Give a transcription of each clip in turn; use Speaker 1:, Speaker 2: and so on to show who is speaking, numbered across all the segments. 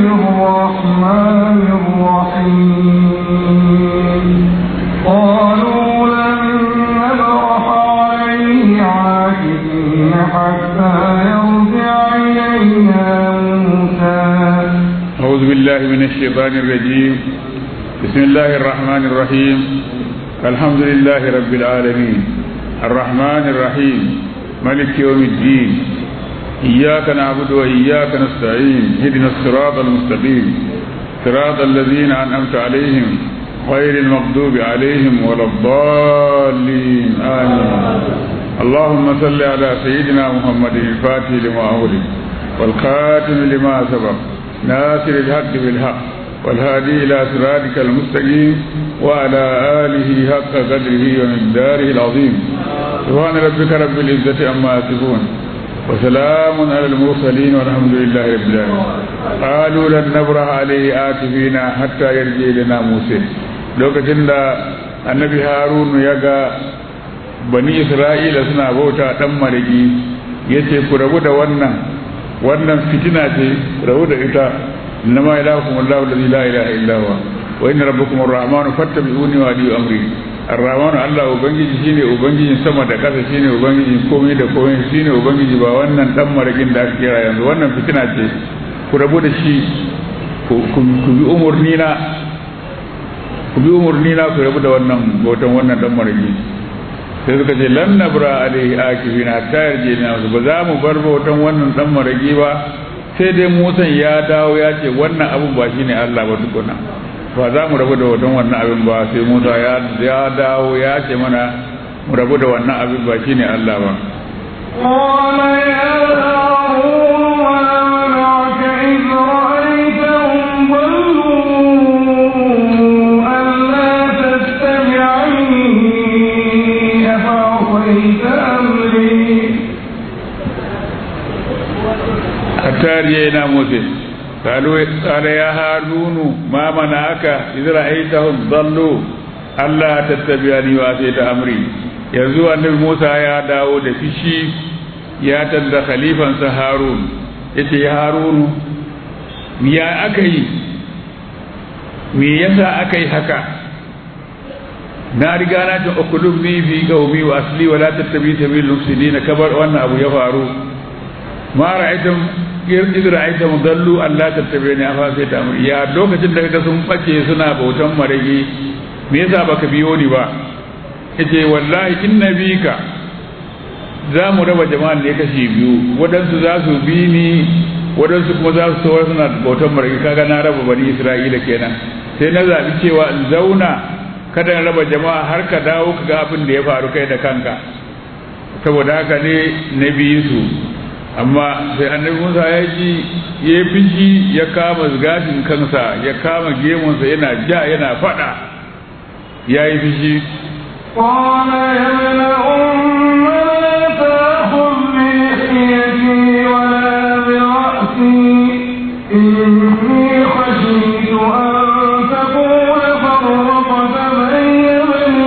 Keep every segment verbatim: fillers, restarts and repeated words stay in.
Speaker 1: الرحمن الرحيم قالوا لن نبرح عليه عاكفين حتى يرجع إلينا موسى.
Speaker 2: أعوذ بالله من الشيطان الرجيم. بسم الله الرحمن الرحيم. الحمد لله رب العالمين الرحمن الرحيم مالك يوم الدين. إياك نعبد وإياك نستعين. اهدنا الصراط المستقيم صراط الذين أنعمت عليهم غير المغضوب عليهم ولا الضالين آمين. اللهم صل على سيدنا محمد الفاتح لما أغلق والخاتم لما سبق ناصر الحق بالحق والهادي إلى صراطك المستقيم وعلى آله حق قدره ومقداره العظيم. سبحان ربك رب العزة عما يصفون وسلام على المرسلين والحمد لله رب العالمين. قالوا لن نبرح عليه عاكفين حتى يرجع لنا موسى. lokacin da annabi harunu ya ga bani isra'ila suna bauta dan marigi yace ku rabu da wannan wannan fitina ce, rabu da ita. innama ilahukum allahu alladhi la ilaha illa huwa wa inna rabbakum arrahmanu fattabi'uni wa adi'u amri. arrahmanu allah ubangiji shine ubangijin sama da kasa, shine ubangijin komai da komai, shine ubangiji ba wannan dan marigin da aka kira yanzu. wannan fitina ce, ku rabu da shi, ku bi umurni na ku bi umurni na ku rabu da wannan bautan wannan dan marigi. sai suka ce lan nabra alaihi akifina ta yarje na ba za mu bar bautan wannan dan marigi ba sai dai Musa ya dawo ya ce wannan abun ba shine Allah ba tukuna. ba za mu rabu da bautan wannan abin ba sai Musa ya ya dawo ya ce mana mu rabu da wannan abin ba shine Allah ba.
Speaker 1: qala ya harun wa mana'aka idh ra'aytahum dhallu alla tattabi'ani afa asayta amri.
Speaker 2: أتارينا موسى قالوا قال يا هارون ما منعك إذ رأيتهم ضلوا ألا تتبعني وأتيت أمري. yanzu annabi Musa ya dawo da fishi ya tanda khalifansa Harun yace ya Harun ya akai me yasa akai haka? na riga na ta ukulubni fi qaumi wa asli wa la tattabi sabil mufsidin. kabar wannan abu ya faru. ma ra'aytum idh ra'aytum dallu alla tattabi'ani afa sai ta amri. ya lokacin da kaga sun bace suna bautan marage me yasa baka biyo ni ba? yace wallahi innabika za mu raba jama'an ne kashi biyu, wadansu za su bi ni, wadansu kuma za su tsawar suna bautan marage. kaga na raba bani Isra'ila kenan. sai na zabi cewa in zauna kada na raba jama'a har ka dawo kaga abin da ya faru kai da kanka. saboda haka ne na biyu su. amma sai annabi Musa ya ji ya fishi ya kama gashin kansa ya kama gemunsa yana ja yana fada ya yi fishi.
Speaker 1: qala ya ibna umma la ta'khudh bi lihiyati wa la bi ra'si inni khashitu an taqula farraqta bayna bani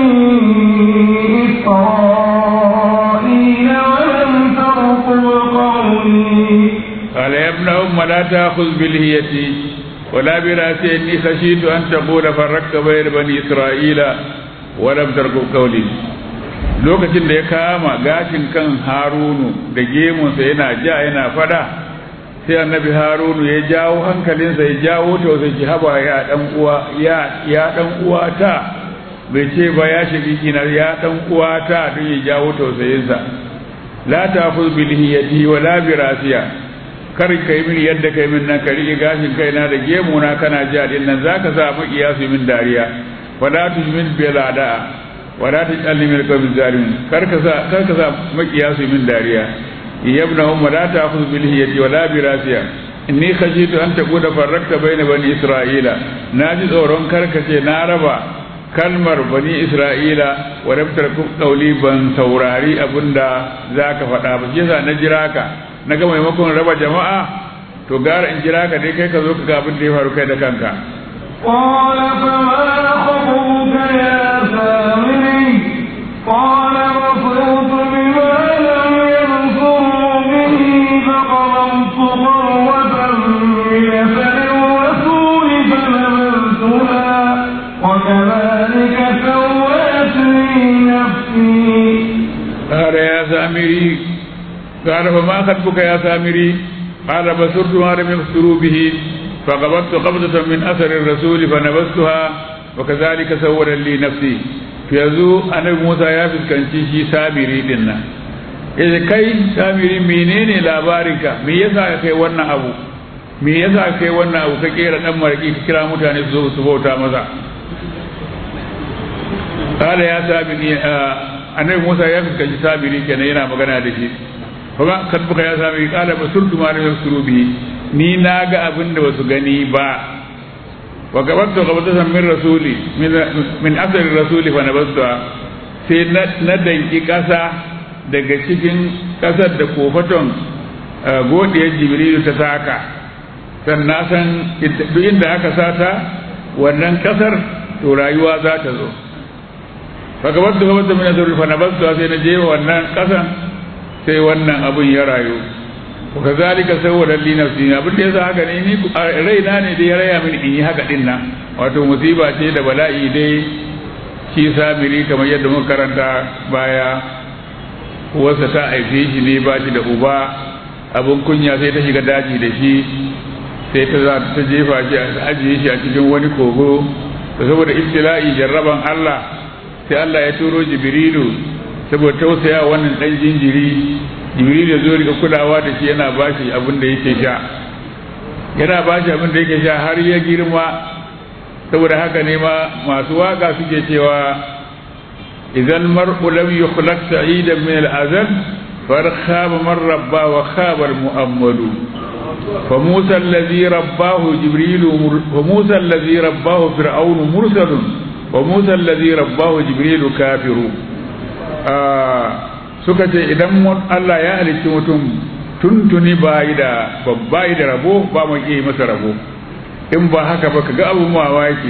Speaker 1: isra'ila wa lam tarqub
Speaker 2: قال يا ابن أم لا تأخذ بلهيتي ولا برأسي إني خشيت أن تقول فرقت بين بني إسرائيل ولم ترقب قولي. lokacin da ya kama gashin kan Harunu da gemunsa yana ja yana fada sai annabi Harunu ya jawo hankalinsa ya jawo tausayi. haba ya dan uwa ya ya dan uwa ta bai ce ba ya shiriki na ya dan uwa ta don ya jawo tausayinsa. la ta'khudh bi lihiyati wa la bi rasiya. kar kai min yadda kai min nan kari gashin kaina da gemuna kana ja din nan zaka sa makiya su min dariya. wala tujmin bil ada wala taj'alni min qawmi zalimin. kar ka sa kar ka sa makiya su min dariya. yabna umma la ta'khudh bi lihiyati wa la bi rasiya inni khashitu an taqula farraqta bayna bani isra'ila. naji tsoron karkace na raba kalmar bani isra'ila wa rabtar qawli ban saurari abinda zaka faɗa ba. shi yasa na jira ka naga maimakon raba jama'a to gara in jira ka dai kai ka zo ka ga abin da ya faru kai da kanka.
Speaker 1: qala fama khabuka ya samiri qala rasultu bima lam yansuru bihi faqalamtu qawwatan min
Speaker 2: سامري قال فما خطبك يا سامري قال بصرت ما لم يبصروا به فقبضت قبضة من أثر الرسول فنبذتها وكذلك سول لي نفسي في يزو أنا موسى يا فسكنتي شي سامري دينا إذا كاي سامري menene labarinka me yasa kai wannan abu me yasa kai wannan abu ka kera dan maraki ka kira mutane su zo su bauta maza قال يا سامري annabi Musa ya fuskanci sabiri kenan yana magana da shi kuma kadbuka ya sabiri kala basurtu ma lam yasuru bi ni naga abin da basu gani ba wa gabattu gabatan min rasuli min min asari rasuli fa nabasta sai na danki kasa daga cikin kasar da kofaton godiyar jibrilu ta saka sannan san duk inda aka sata wannan kasar to rayuwa za ta zo fagabar da gabata min azrul fa nabastu sai na je wannan kasan sai wannan abun ya rayu wa kazalika sawwala li nafsi abin da yasa haka ne ni raina ne da ya raya mini in yi haka din nan wato musiba ce da bala'i dai shi sabiri kamar yadda muka karanta baya uwarsa ta haife shi ne ba shi da uba abun kunya sai ta shiga daji da shi sai ta za ta jefa shi a ajiye shi a cikin wani kogo saboda ibtila'i jarraban Allah sai Allah ya turo Jibrilu saboda tausaya wannan dan jinjiri Jibrilu ya zo rika kulawa da shi yana bashi abin da yake sha yana bashi abin da yake sha har ya girma saboda haka ne ma masu waka suke cewa idan mar'u lam yukhlaq sa'idan min al-azal farkhaba man rabba wa khaba al-mu'ammalu fa Musa alladhi rabbahu Jibrilu wa Musa alladhi rabbahu fir'aun mursalun wa Musa alladhi rabbahu Jibrilu kafiru suka ce idan Allah ya halicci mutum tuntuni bai da babbai da rabo ba mu yi masa rabo in ba haka ba kaga abu mawaki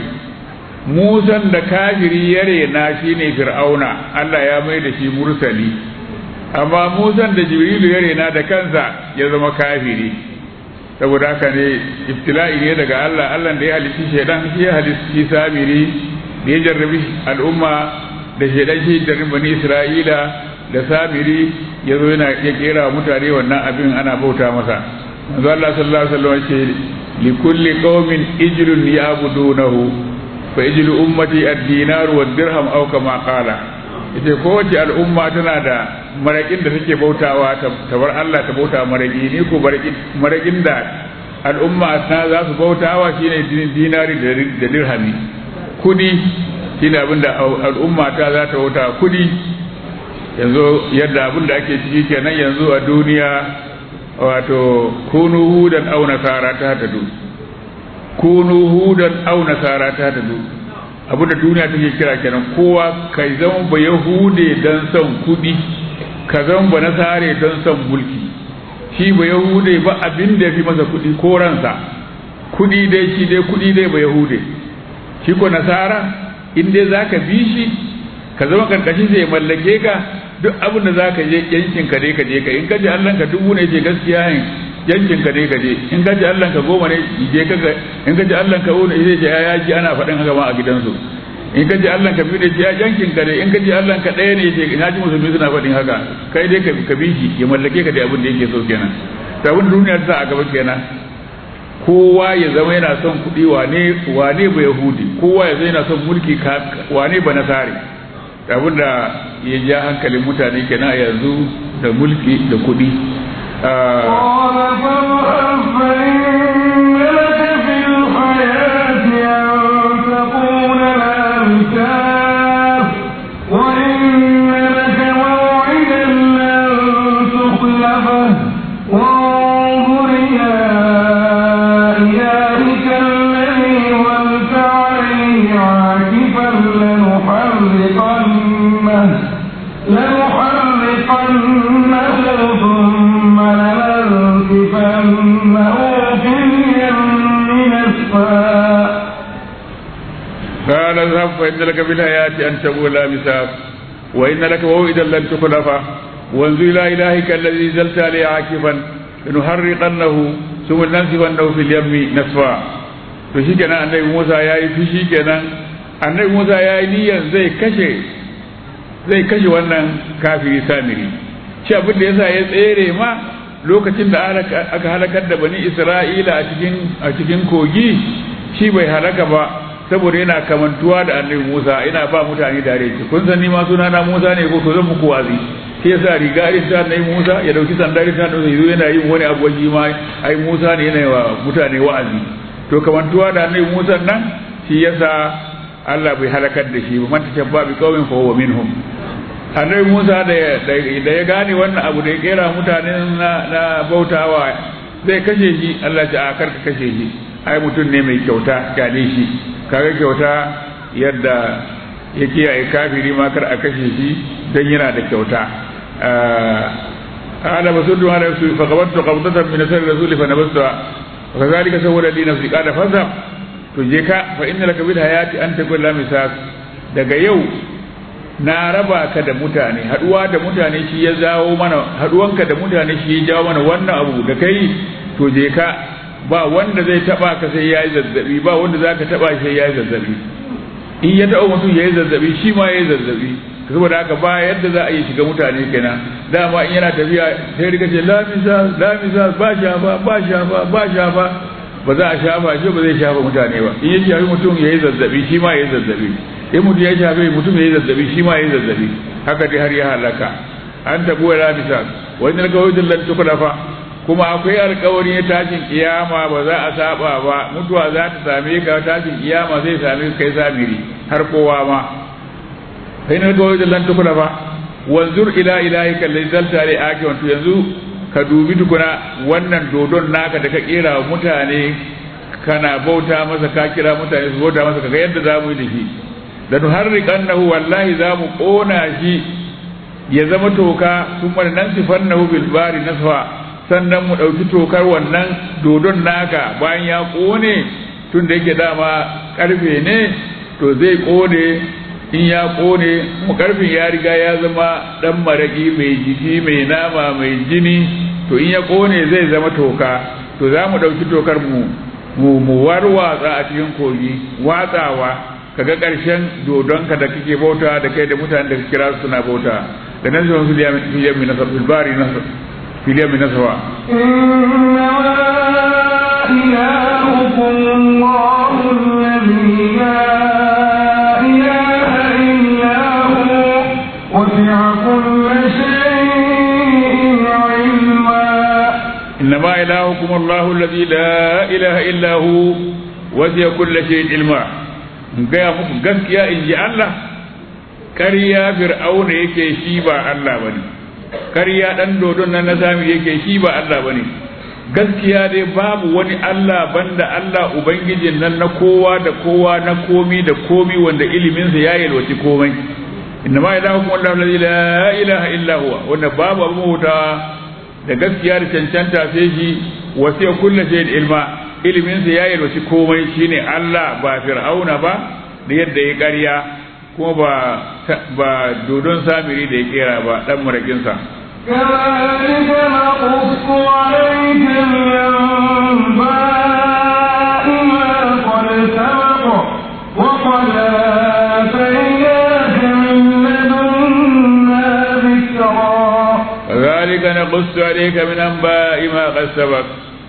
Speaker 2: Musan da kafiri ya rena shine fir'auna Allah ya mai da shi mursali amma Musan da Jibrilu ya rena da kansa ya zama kafiri saboda haka ne ibtila'i ne daga Allah Allah da ya halicci shedan shi ya halicci sabiri da ya jarrabi al'umma da shaidan shi da bani Isra'ila da sabiri ya zo yana ya kera mutane wannan abin ana bauta masa manzo Allah sallallahu alaihi wasallam ce li kulli qaumin ijlun ya'budunahu fa ijlu ummati ad-dinar wa dirham aw kama qala ita kowace al'umma tana da marakin da take bautawa ta bar Allah ta bauta maraki ni ko marakin da al'umma ta za su bautawa shine dinari da dirhami kudi shine abinda al'umma ta za ta wuta kudi yanzu yadda abinda ake ciki kenan yanzu a duniya wato kunu hudan aw nasara ta tadu kunu hudan aw nasara ta tadu abinda duniya take kira kenan kowa kai zama ba yahude dan son kudi ka zama ba nasare dan son mulki shi ba yahude ba abinda yafi masa kudi ko ransa kudi dai shi dai kudi dai ba yahude shi ko nasara in dai zaka bi shi ka zama karkashin sai mallake ka duk abin da zaka je yankin ka dai ka je ka in ka ji Allah ka dubu ne je gaskiya yin yankin ka dai ka je in ka ji Allah ka goma ne je ka in ka ji Allah ka wuni sai je ya ji ana faɗin haka ma a gidansu in ka ji Allah ka bi ne je yankin ka dai in ka ji Allah ka ɗaya ne je ina ji musulmi suna faɗin haka kai dai ka bi shi ya mallake ka da abin da yake so kenan ta abin duniya ta a gaba kenan kowa ya zama yana son kuɗi wane wane ba yahudi kowa ya zama yana son mulki wane ba nasari abinda ya ja hankalin mutane kenan a yanzu da mulki da kuɗi قال اذهب فإن لك بالحياة أن تقول لا مساف وإن لك موعدا لن تخلفه وانظر إلى إلهك الذي زلت عليه عاكفا لنحرقنه ثم ننسفنه في اليم نسفا فشيكنا النبي موسى ياي فشيكنا النبي موسى ياي نيا زي كشي zai kashe wannan kafiri samiri shi abin da yasa ya tsere ma lokacin da aka halakar da bani Isra'ila a cikin a cikin kogi shi bai halaka ba saboda yana kamantuwa da annabi Musa ina ba mutane dare ki kun san ni ma suna na Musa ne ko to zan muku wazi sai yasa riga irin ta annabi Musa ya dauki sandari ta dauki yazo yana yin wani abu waji ma ai Musa ne yana wa mutane wa'azi to kamantuwa da annabi Musa nan shi yasa Allah bai halakar da shi ba man tashabba bi qaumin fa huwa minhum annabi Musa da da ya gane wannan abu da ya kera mutanen na, na bautawa zai kashe shi Allah ya akar ka kashe shi ai mutum ne mai kyauta gane shi kaga kyauta yadda ya kiyaye kafiri ma kar a kashe shi dan yana da kyauta ana basuddu ala rasul fa qabattu qabdatan min asr rasul fa nabastu wa kadhalika sawala li nafsi qala faza to je ka fa inna laka bil hayati an taqul la misas daga yau na raba ka da mutane haduwa da mutane shi ya jawo mana haduwanka da mutane shi ya jawo mana wannan abu da kai to je ka ba wanda zai taba ka sai yayi zazzabi ba wanda zaka taba shi sai yayi zazzabi in ya taba mutum yayi zazzabi shi ma yayi zazzabi saboda haka ba yadda za a yi shiga mutane kenan dama in yana tafiya sai rika ce la misa la misa ba shafa ba shafa ba shafa ba za a shafa shi ba zai shafa mutane ba in ya shafi mutum yayi zazzabi shi ma yayi zazzabi in mutum ya shafi mutum yayi zazzabi shi ma yayi zazzabi haka dai har ya halaka an tabu la misa wani daga wajen lan tuklafa kuma akwai alkawari na tashin kiyama ba za a saba ba mutuwa za ta same ka tashin kiyama zai same kai samiri har kowa ma kai na alkawari da lan tukuna ba wanzur ila ilahika alladhi zalta alai aki wanto yanzu ka dubi tukuna wannan dodon naka da ka kera mutane kana bauta masa ka kira mutane su bauta masa kaga yadda zamu yi da shi da nuharriqannahu wallahi zamu kona shi ya zama toka kuma nan sifannahu bil bari nasfa sannan mu ɗauki tokar wannan dodon naka bayan ya ƙone tun da yake dama ƙarfe ne to zai ƙone in ya ƙone mu ƙarfin ya riga ya zama ɗan maraƙi mai jiki mai nama mai jini to in ya ƙone zai zama toka to za mu ɗauki tokar mu mu mu warwatsa a cikin kogi watsawa kaga ƙarshen dodonka da kake bauta da kai da mutanen da kira suna bauta da nan zuwa su liya min nasar filbari nasar في اليوم نسوا
Speaker 1: إنما إلهكم الله الذي لا إله إلا هو وسع كل شيء علما
Speaker 2: إنما إلهكم الله الذي لا إله إلا هو وسع كل شيء علما gaya muku gaskiya in ji Allah ƙarya fir'auna yake shi ba Allah bane kariya dan dodon nan na sami yake shi ba Allah bane gaskiya dai babu wani Allah banda Allah ubangijin nan na kowa da kowa na komi da komi wanda ilimin sa ya yalwaci komai innama ilahukum Allahu allazi la ilaha illa huwa wanda babu abu huta da gaskiya da cancanta sai shi wasiya kullu shay'in ilma ilimin sa ya yalwaci komai shine Allah ba fir'auna ba da yadda ya ƙarya kuma ba ba dodon samiri da ya kera ba dan murakinsa
Speaker 1: كذلك نقص عليك من أنباء ما قد سبق وقد آتيناك من لدنا ذكرا
Speaker 2: كذلك نقص عليك من أنباء ما قد سبق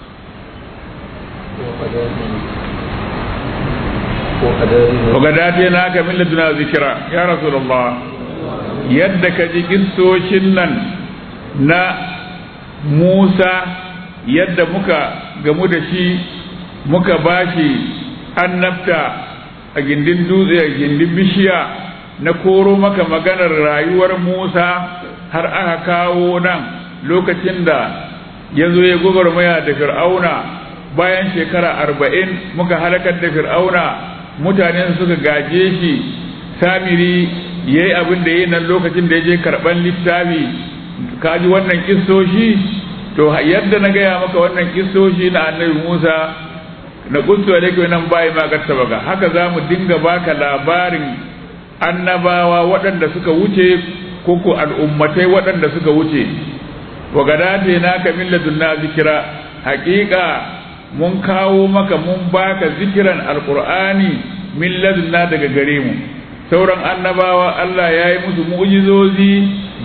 Speaker 2: وقد آتيناك من لدنا ذكرا يا رسول الله يدك جئتوشن nan na Musa yadda muka gamu da shi muka bashi annabta a gindin dutse a gindin bishiya na koro maka maganar rayuwar Musa har aka kawo nan lokacin da ya zo ya gwagwarmaya da Fir'auna bayan shekara arba'in muka halakar da Fir'auna mutanen suka gaje shi samiri yayi abin da yayi nan lokacin da yaje karban littafi kaji wannan kissoshi to yadda na gaya maka wannan kissoshi na annabi Musa na kusto da kai nan bai ma ga sabaka haka zamu dinga baka labarin annabawa waɗanda suka wuce ko ko al'ummatai waɗanda suka wuce wa gadate naka min ladunna zikira haqiqa mun kawo maka mun baka zikiran alqur'ani min ladunna daga gare mu sauran annabawa Allah ya yi musu mu'jizozi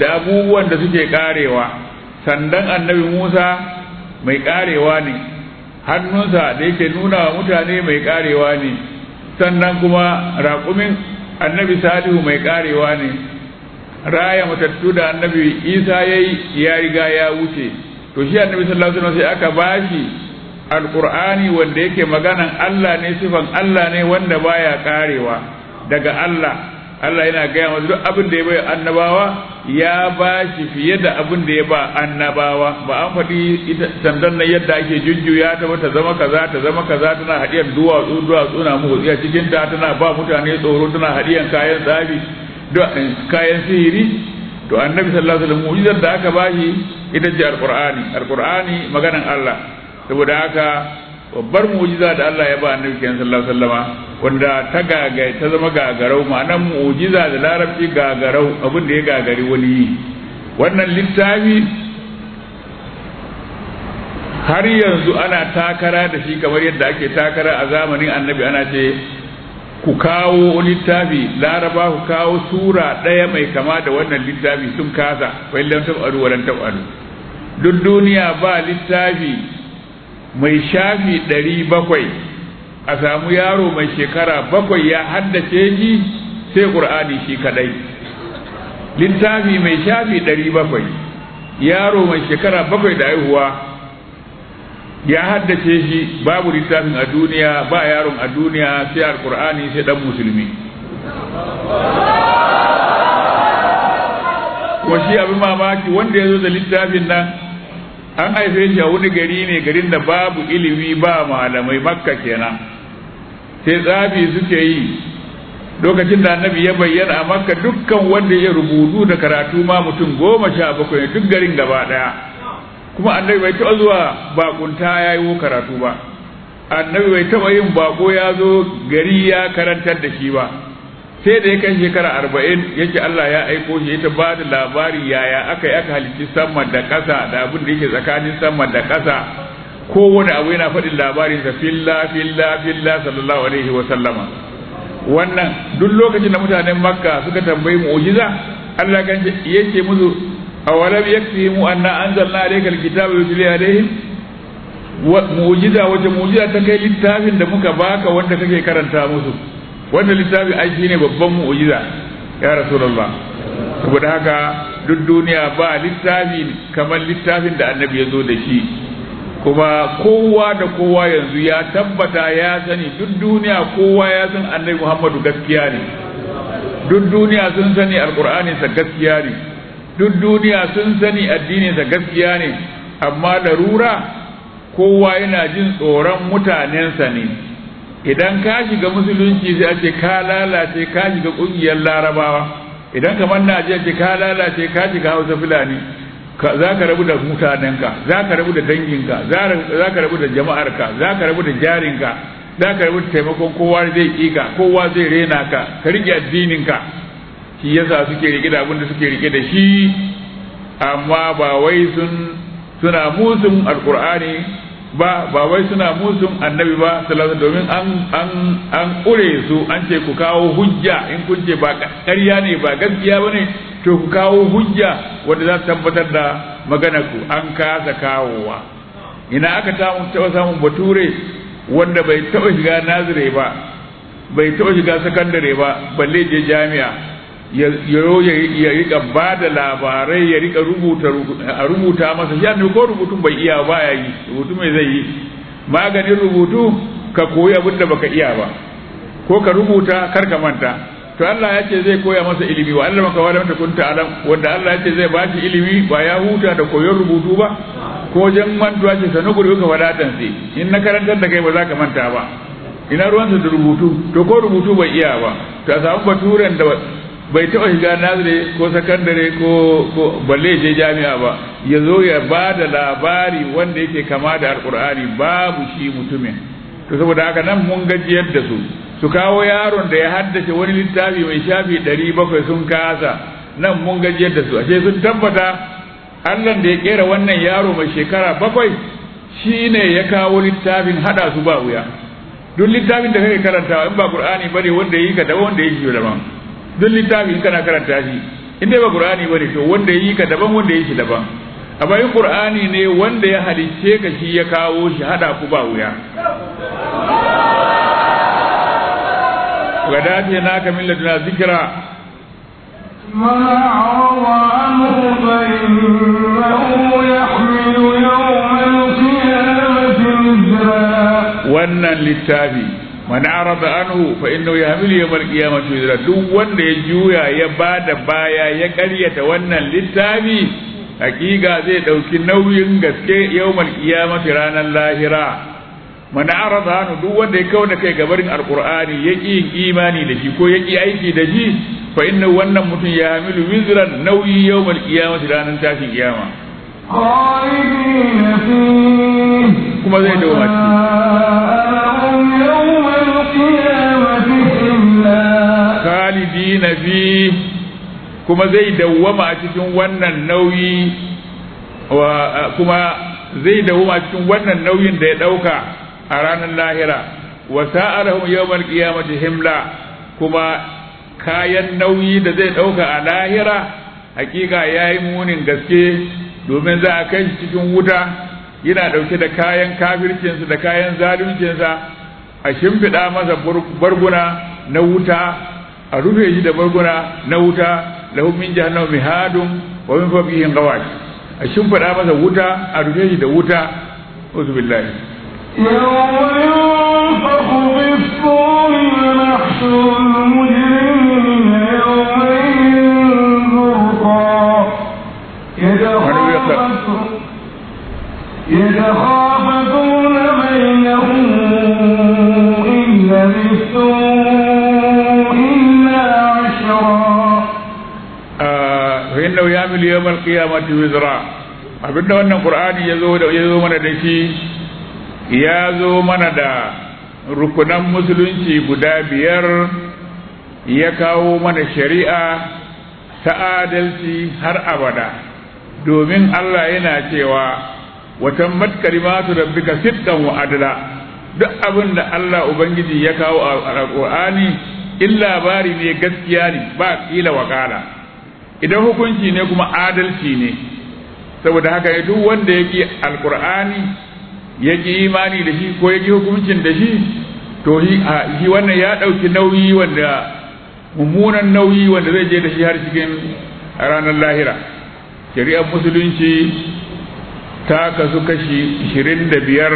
Speaker 2: da abubuwan da suke karewa. Sandan annabi Musa mai karewa ne, hannunsa da yake nuna wa mutane mai karewa ne, sannan kuma raƙumin annabi Salihu mai karewa ne, raya matattu da annabi Isa yayi ya riga ya wuce. To shi annabi sallallahu alaihi wasallam sai aka bashi alqur'ani wanda yake maganan Allah ne, sifan Allah ne wanda baya karewa daga Allah. Allah yana gaya masa duk abin da ya bai annabawa ya ba shi fiye da abin da ya ba annabawa. Ba an faɗi ita sandan nan yadda ake jujjuya ta ba ta zama kaza ta zama kaza, tana hadiyar duwatsu duwatsu na motsi a cikin ta, tana ba mutane tsoro, tana hadiyan kayan tsafi kayan sihiri. To annabi sallallahu alaihi wasallam mu'jizar da aka bashi ita ce alqur'ani. Alqur'ani maganan Allah. Saboda haka babbar mu'jiza da Allah ya ba annabi sallallahu alaihi wasallama wanda ta gagai ta zama gagarau, ma'anar mu'jiza da larabci gagarau, abin da ya gagari wani yi. Wannan littafi har yanzu ana takara da shi kamar yadda ake takara a zamanin annabi, ana ce ku kawo littafi laraba, ku kawo sura ɗaya mai kama da wannan littafi, sun kasa. wai lam tab'alu wa lan tab'alu. Duk duniya ba littafi mai shafi ɗari bakwai a samu yaro mai shekara bakwai ya haddace shi sai ƙur'ani shi kadai. Littafi mai shafi ɗari bakwai yaro mai shekara bakwai da haihuwa ya haddace shi, babu littafin a duniya, ba yaron a duniya sai alƙur'ani sai ɗan musulmi. Kuma shi abin mamaki wanda ya zo da littafin nan an haife shi a wani gari ne, garin da babu ilimi ba malamai, Makka kenan. Sai tsafi suke yi. Lokacin da annabi ya bayyana a Makka, dukkan wanda ya rubutu da karatu ma mutum goma sha bakwai duk garin gaba daya. Kuma annabi bai taɓa zuwa bakunta ya yi karatu ba. Annabi bai taɓa yin bako ya zo gari ya karantar da shi ba. Sai da ya kai shekara arba'in yake Allah ya aiko shi ta ba da labari yaya aka yi aka halicci sama da ƙasa da abin da yake tsakanin sama da ƙasa. Kowane abu yana faɗin labarinsa filla filla filla sallallahu alaihi wa sallama. Wannan duk lokacin da mutanen Makka suka tambayi mu'jiza, Allah kan yake musu awalam yakfihimu anna anzalna alayka alkitaba yutli alaihim. Mu'jiza wace mu'jiza ta kai littafin da muka baka wanda kake karanta musu. Wannan littafi ai shine babban mu'jiza ya rasulullah. Saboda haka duk duniya ba littafi kamar littafin da annabi ya zo da shi. Kuma kowa da kowa yanzu ya tabbata ya sani, duk duniya kowa ya san annabi Muhammadu gaskiya ne. Duk duniya sun sani alqur'ani sa gaskiya ne. Duk duniya sun sani addinin sa gaskiya ne. Amma larura kowa yana jin tsoron mutanensa ne. Idan ka shiga musulunci sai a ce ka lalace, ka shiga kungiyar larabawa. Idan kamar Najeriya ce ka lalace, ka shiga Hausa Fulani, za ka rabu da mutanenka, za ka rabu da danginka, za ka rabu da jama'arka, za ka rabu da jarinka, za ka rabu da taimakon kowa zai ƙika, kowa zai rena ka, ka riƙe addininka. Shi yasa suke riƙe da abin da suke riƙe da shi, amma ba wai sun suna musun alƙur'ani ba, ba wai suna musun annabi ba sallallahu, domin an an an ƙure su, an ce ku kawo hujja, in kun ce ba ƙarya ne ba gaskiya bane to ku kawo hujja wanda za ta tabbatar da maganar ku. An kasa kawowa. Ina aka taɓa samun bature wanda bai taɓa shiga nazire ba, bai taɓa shiga sakandare ba, balle je jami'a, ya ya rika ba da labarai, ya rika rubuta a rubuta masa shi ne, ko rubutun bai iya ba ya yi rubutu mai zai yi. Maganin rubutu ka koyi abin da baka iya ba, ko ka rubuta kar ka manta. To Allah ya ce zai koya masa ilimi, wa Allah maka wadanta kunta alam, wanda Allah ya ce zai ba shi ilimi ba ya huta da koyon rubutu ba. Ko jan mantuwa ce sanu guri ka wadatan sai in na karantar da kai ba za ka manta ba. Ina ruwansa da rubutu, to ko rubutu bai iya ba. To a samu baturen da bai taɓa shiga nazare ko sakandare ko ko balle je jami'a ba, ya zo ya ba da labari wanda yake kama da alkur'ani, babu shi mutumin. To saboda haka nan mun gajiyar da su, su kawo yaron da ya haddace wani littafi mai shafi ɗari bakwai sun kasa. Nan mun gajiyar da su, ashe sun tabbata Allah da ya kera wannan yaro mai shekara bakwai shine ya kawo littafin hada su ba wuya. Duk littafin da kake karantawa in ba Qur'ani bane wanda yi ka da wanda yi shi daban. Duk littafin kana karanta shi inda ba qur'ani bane to wanda yi ka daban wanda yi shi daban amma in qur'ani ne wanda ya halicce ka shi ya kawo shi hada ku ba wuya wadate naka min laduna zikra
Speaker 1: من أعرض عنه فإنه يحمل يوم القيامة وزرا
Speaker 2: wannan littafi man arada anhu fa innahu yahmilu yawm al-qiyamati wizra duk wanda ya juya ya bada baya ya karyata wannan littafi hakika zai dauki nauyin gaske yawm al-qiyamati ranar lahira man arada anhu duk wanda ya kauna kai gabarin alqur'ani yaki imani da shi ko yaki aiki da shi fa innahu wannan mutum ya hamilu wizran nauyi yawm al-qiyamati ranar tashin kiyama
Speaker 1: خالدين فيه
Speaker 2: kuma zai dawo khalidina fi kuma zai dawwama a cikin wannan nauyi wa kuma zai dawwama a cikin wannan nauyin da ya dauka a ranar lahira wa sa'alahum yawmal qiyamati himla kuma kayan nauyi da zai dauka a lahira hakika yayi munin gaske domin za a kai shi cikin wuta yana dauke da kayan kafircinsa da kayan zaluncinsa a shimfiɗa masa barguna na wuta a rufe shi da barguna na wuta lahum min jahannam mihadun wa min fawqihim ghawash a shimfiɗa masa wuta a rufe shi da wuta uzu billahi
Speaker 1: يوم ينفخ في الصور ونحشر المجرمين يومئذ زرقا يتخافتون بينهم إن لبثتم إلا عشرا
Speaker 2: فإنه يعمل يوم القيامة وزرا abinda wannan qur'ani yazo da yazo mana da shi ya zo mana da rukunan musulunci guda biyar ya kawo mana shari'a ta adalci har abada domin Allah yana cewa watan matkalimatu rabbika sidqan wa adla duk abin da Allah ubangiji ya kawo a alqur'ani in labari ne gaskiya ne ba kila wakala idan hukunci ne kuma adalci ne saboda haka duk wanda yake alqur'ani yake imani da shi ko yake hukuncin da shi to shi wannan ya dauki nauyi wanda mummunan nauyi wanda zai je da shi har cikin ranar lahira shari'ar musulunci ta kasu kashi ishirin da biyar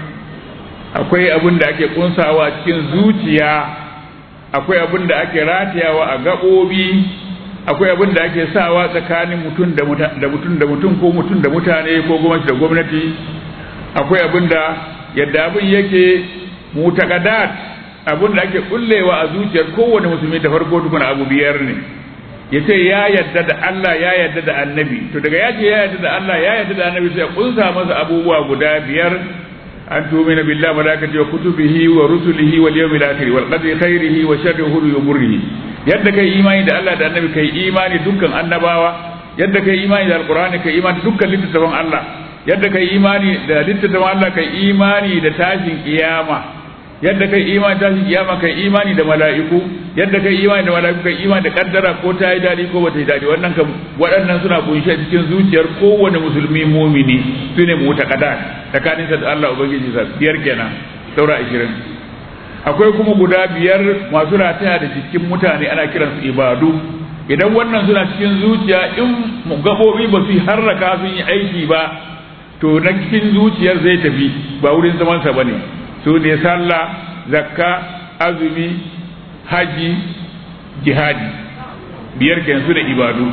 Speaker 2: akwai abin da ake kunsawa cikin zuciya akwai abin da ake ratayawa a gaɓoɓi akwai abin da ake sawa tsakanin mutum da mutum da mutum ko mutum da mutane ko gwamnati da gwamnati akwai abin da yadda abin yake mutaqaddat abin da ake kullewa a zuciyar kowane musulmi da farko tukuna abu biyar ne yace ya yadda da Allah ya yadda da annabi to daga yace ya yadda da Allah ya yadda da annabi sai kunsa masa abubuwa guda biyar an tu'mina billahi wa malaikatihi wa kutubihi wa rusulihi wal yawmil akhir wal qadri khairihi wa sharrihi wa murrihi yadda kai imani da Allah da annabi kai imani dukkan annabawa yadda kai imani da alqur'ani kai imani dukkan littattafan Allah yadda kai imani da littattafan Allah kai imani da tashin kiyama yadda kai imani tashin kiyama kai imani da mala'iku yadda kai imani da mala'iku kai imani da kaddara ko ta yi dadi ko bata yi dadi wannan kam waɗannan suna kunshe cikin zuciyar kowane musulmi mumini sune mutaqaddat tsakanin sa da Allah ubangiji sa biyar kenan saura ashirin akwai kuma guda biyar masu rataya da cikin mutane ana kiransu ibadu idan wannan suna cikin zuciya in gabobi ba su harraka sun yi aiki ba to na cikin zuciyar zai tafi ba wurin zaman sa bane su ne sallah zakka azumi haji jihadi biyar kenan su da ibadu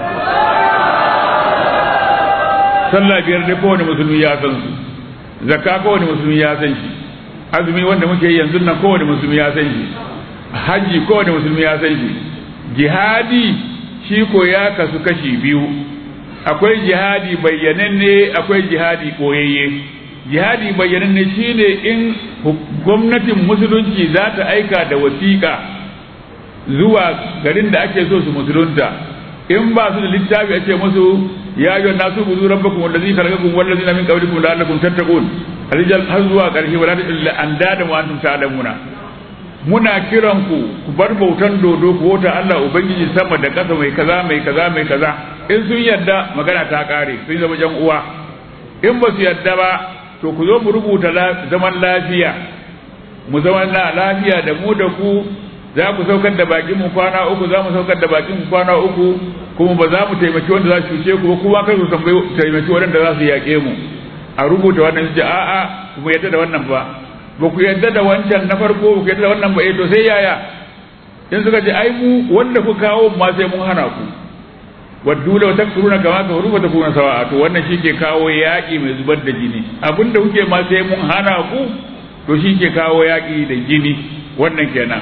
Speaker 2: sallah biyar da kowane musulmi ya san su zakka kowane musulmi ya san shi azumi wanda muke yanzu nan kowane musulmi ya san shi haji kowane musulmi ya san shi jihadi shi ko ya kasu kashi biyu akwai jihadi bayyananne akwai jihadi koyayye jihadi bayyananne shine in gwamnatin musulunci za ta aika da wasiƙa zuwa garin da ake so su musulunta in ba su da littafi a ce musu ya ayyuhan nasu budu rabbakum wallazi khalaqakum wallazina min qablikum la'allakum tattaqun rijal har zuwa ƙarshe wala illa andada wa antum ta'lamuna muna kiran ku ku bar bautan dodo ku wata Allah ubangiji sama da ƙasa mai kaza mai kaza mai kaza in sun yadda magana ta kare sun zama jan uwa in ba su yadda ba to ku zo mu rubuta zaman lafiya mu zama na lafiya da mu da ku za ku saukar da bakin mu kwana uku za mu saukar da bakin mu kwana uku kuma ba za mu taimaki wanda za su cuce ku ba kuma kai ku taimaki wanda za su yaƙe mu a rubuta wannan su a'a kuma yadda da wannan ba ba ku yadda da wancan na farko ba ku yadda da wannan ba eh to sai yaya in suka ce ai mu wanda ku kawo ma sai mun hana ku waddu law takfuruna kama kafaru fa takuna sawa'a to wannan shike kawo yaƙi mai zubar da jini abinda kuke ma sai mun hana ku to shike kawo yaƙi da jini wannan kenan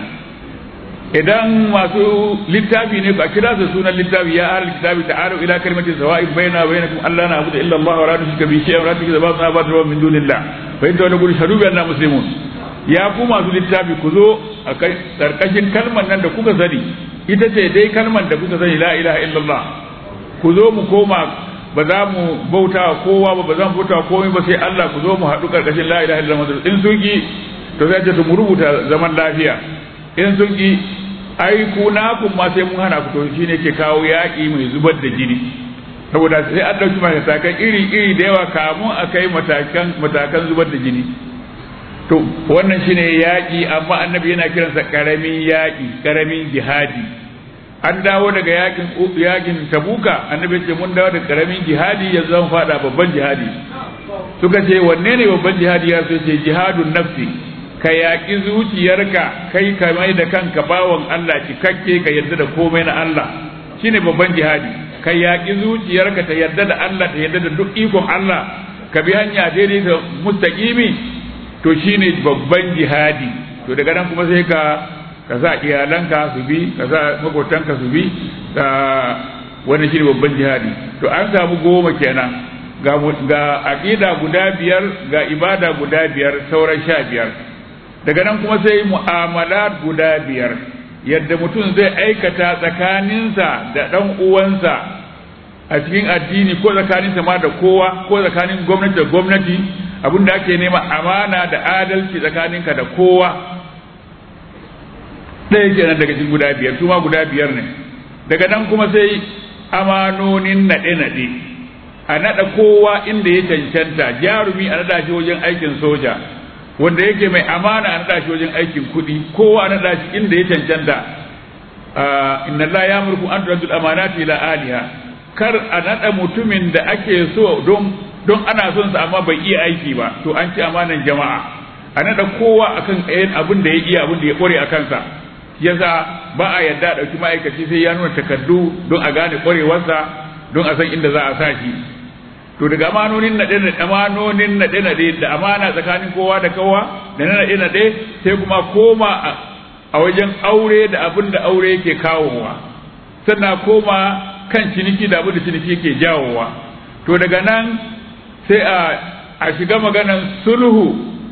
Speaker 2: idan masu littafi ne ba kira su sunan littafi ya ahlul kitabi ta'alu ila kalimatin sawa'in baina bainakum alla na'budu illa Allah wa la nushrika bihi shay'an wa la tushriku ba'duna ba'dan min dunillah fa in tawallu shahadu bi anna muslimun ya ku masu littafi ku zo a karkashin kalmar nan da kuka sani ita ce dai kalmar da kuka sani la ilaha illallah ku zo mu koma ba za mu bauta kowa ba ba za mu bauta komai ba sai Allah ku zo mu haɗu karkashin la ilaha illallah in sun ki to zai ce mu rubuta zaman lafiya in sun ki ai ku na kun ma sai mun hana ku to shine ke kawo yaƙi mai zubar da jini saboda sai an dauki matakan iri iri da yawa kamun a kai matakan matakan zubar da jini to wannan shine yaƙi amma annabi yana kiransa karamin yaƙi karamin jihadi an dawo daga yaƙin yaƙin tabuka annabi ce mun dawo daga karamin jihadi yanzu zan fada babban jihadi suka ce wanne ne babban jihadi ya ce jihadun nafsi ka yaƙi zuciyarka kai ka mai da kanka bawan Allah cikakke ka yarda da komai na Allah shine babban jihadi ka yaƙi zuciyarka ta yarda da Allah ta yarda da duk ikon Allah ka bi hanya daidai da mustaqimi to shine babban jihadi to daga nan kuma sai ka ka sa iyalanka su bi ka sa makotanka su bi da wannan shine babban jihadi to an samu goma kenan ga ga aqida guda biyar ga ibada guda biyar sauran sha biyar daga nan kuma sai mu'amalat guda biyar yadda mutum zai aikata tsakaninsa da ɗan uwansa a cikin addini ko tsakaninsa ma da kowa ko tsakanin gwamnati da gwamnati abinda ake nema amana da adalci tsakaninka da kowa ɗaya kenan daga cikin guda biyar su ma guda biyar ne daga nan kuma sai amanonin naɗe-naɗe a naɗa kowa inda ya cancanta jarumi a naɗa shi wajen aikin soja wanda yake mai amana a naɗa shi wajen aikin kuɗi kowa a naɗa shi inda ya cancanta inna Allah ya murku an turadul amanati ila aliha kar a naɗa mutumin da ake so don don ana son sa amma bai iya aiki ba to an ci amanan jama'a a naɗa kowa akan ɗayan abin da ya iya abin da ya ƙware a kansa yasa ba a yadda ɗauki ma'aikaci sai ya nuna takardu don a gane ƙwarewarsa don a san inda za a sa shi to daga amanonin naɗe naɗe amanonin naɗe naɗe da amana tsakanin kowa da kowa da na naɗe naɗe sai kuma koma a wajen aure da abin da aure yake kawowa sannan koma kan ciniki da abin da ciniki yake jawowa to daga nan sai a a shiga maganan sulhu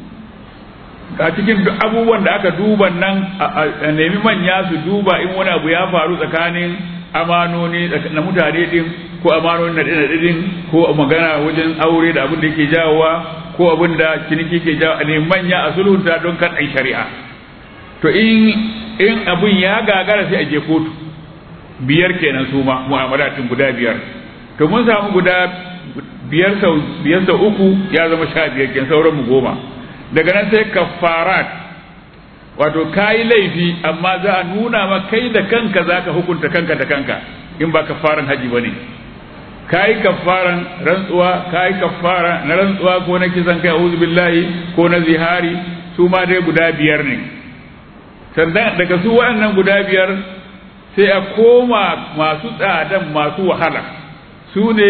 Speaker 2: a cikin abubuwan da aka duba nan a nemi manya su duba in wani abu ya faru tsakanin amanoni na mutane din ko amanoni na ɗin ko magana wajen aure da abin da yake jawowa ko abin da ciniki ke jawo ne manya a sulhunta don kan ai shari'a to in in abin ya gagara sai a je kotu biyar kenan su ma mu'amalatin guda biyar to mun samu guda biyar sau biyar sau uku ya zama sha biyar kenan sauran mu goma daga nan sai kafarat wato kayi laifi amma za a nuna ma kai da kanka zaka hukunta kanka da kanka in ba kafaran haji bane kai kafaran rantsuwa kai kafara na rantsuwa ko na kisan kai a'udhu billahi ko na zihari su ma dai guda biyar ne sannan daga su waɗannan guda biyar sai a koma masu tsadan masu wahala su ne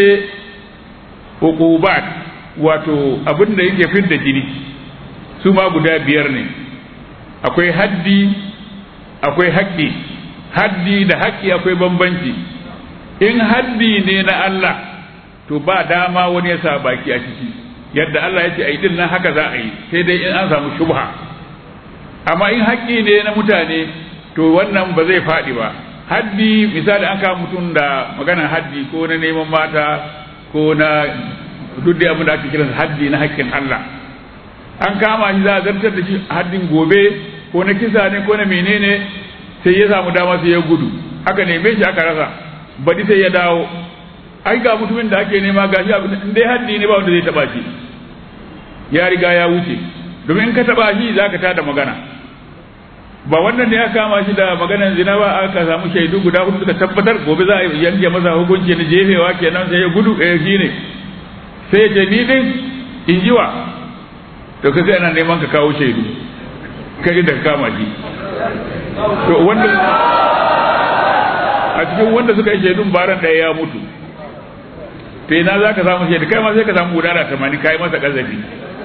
Speaker 2: uqubat wato abin da yake fidda jini su ma guda biyar ne akwai haddi akwai haƙƙi haddi da haƙƙi akwai bambanci in haddi ne na Allah to ba dama wani ya sa baki a ciki yadda Allah ya ce ai din nan haka za a yi sai dai in an samu shubha amma in haƙƙi ne na mutane to wannan ba zai faɗi ba haddi misali an kama mutum da maganar haddi ko na neman mata ko na duk da abin da ake kiransa haddi na haƙƙin Allah an kama shi za a zartar da shi haddin gobe ko na kisa ne ko na menene sai ya samu dama sai ya gudu aka neme shi aka rasa baɗi sai ya dawo ai ga mutumin da ake nema gashi abin in dai haddi ne ba wanda zai taba shi ya riga ya wuce domin in ka taba shi zaka tada magana ba wannan ne ya kama shi da maganar zina ba aka samu shaidu guda hudu suka tabbatar gobe za a yanke masa hukunci na jefewa kenan sai ya gudu eh shine sai ya ce ni din in jiwa to kaga ana neman ka kawo shaidu kai da kama shi to wanda a cikin wanda suka yi shaidun baran da ya mutu to ina zaka samu shaidu kai ma sai ka samu gudana tamanin kai masa kazafi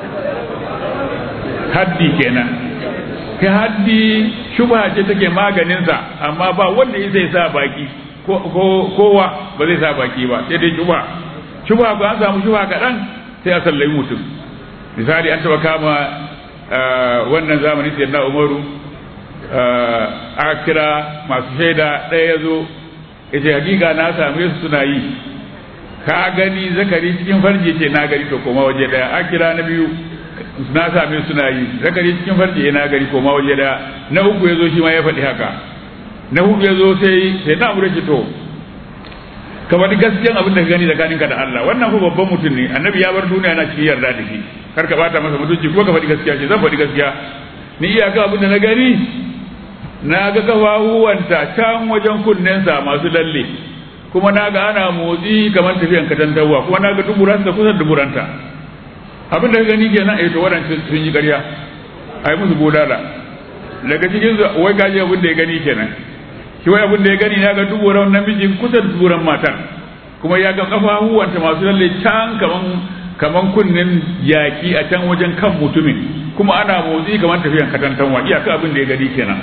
Speaker 2: haddi kenan ka haddi shubha ce take maganin sa amma ba wanda zai sa baki ko kowa ba zai sa baki ba sai dai shubha shubha ko an samu shubha kadan sai a sallai mutum misali an taba kama wannan zamani sai na Umaru aka kira masu shaida ɗaya ya zo ya ce hakika na same su suna yi ka gani zakari cikin farji ce na gari to koma waje ɗaya aka kira na biyu na same suna yi zakari cikin farji na gari koma waje ɗaya na uku ya zo shi ma ya faɗi haka na hudu ya zo sai sai na amure shi to ka faɗi gaskiyan abin da ka gani tsakaninka da Allah wannan fa babban mutum ne annabi ya bar duniya yana cikin yarda da shi kar ka bata masa mutunci kuma ka faɗi gaskiya ce zan faɗi gaskiya ni iyaka abin da na gani na ga kafahuwanta can wajen kunnensa masu lalle kuma na ga ana motsi kamar tafiyan katantarwa kuma na ga duburanta kusan duburanta abin da ka gani kenan eh to waɗancan sun yi ƙarya ai musu bodala daga cikin su wai kaji abin da ya gani kenan shi wai abin da ya gani na ga duburan namiji kusan duburan matar kuma ya ga kafahuwanta masu lalle can kaman kaman kunnen yaki a can wajen kan mutumin kuma ana motsi kamar tafiyan katantanwa iyaka abin da ya gani kenan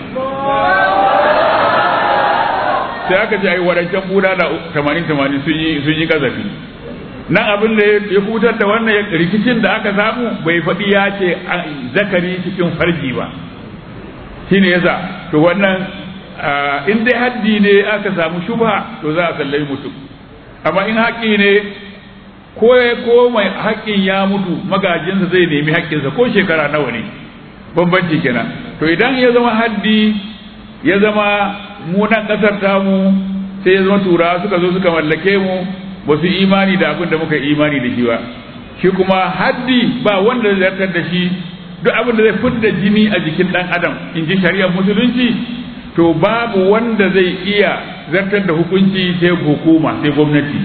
Speaker 2: sai aka ce ai wadancan buda da tamanin tamanin sun yi sun yi kazafi nan abin da ya kutar da wannan rikicin da aka samu bai faɗi ya ce zakari cikin farji ba shine yasa to wannan in dai haddi ne aka samu shubha to za a sallai mutum amma in haƙi ne ko ko mai haƙƙin ya mutu magajinsa zai nemi haƙƙinsa ko shekara nawa ne bambanci kenan to idan ya zama haddi ya zama mu nan ƙasar tamu sai ya zama turawa suka zo suka mallake mu ba su imani da abin da muka imani da shi ba shi kuma haddi ba wanda zai zartar da shi duk abin da zai fidda jini a jikin ɗan adam in ji shari'ar musulunci to babu wanda zai iya zartar da hukunci sai hukuma sai gwamnati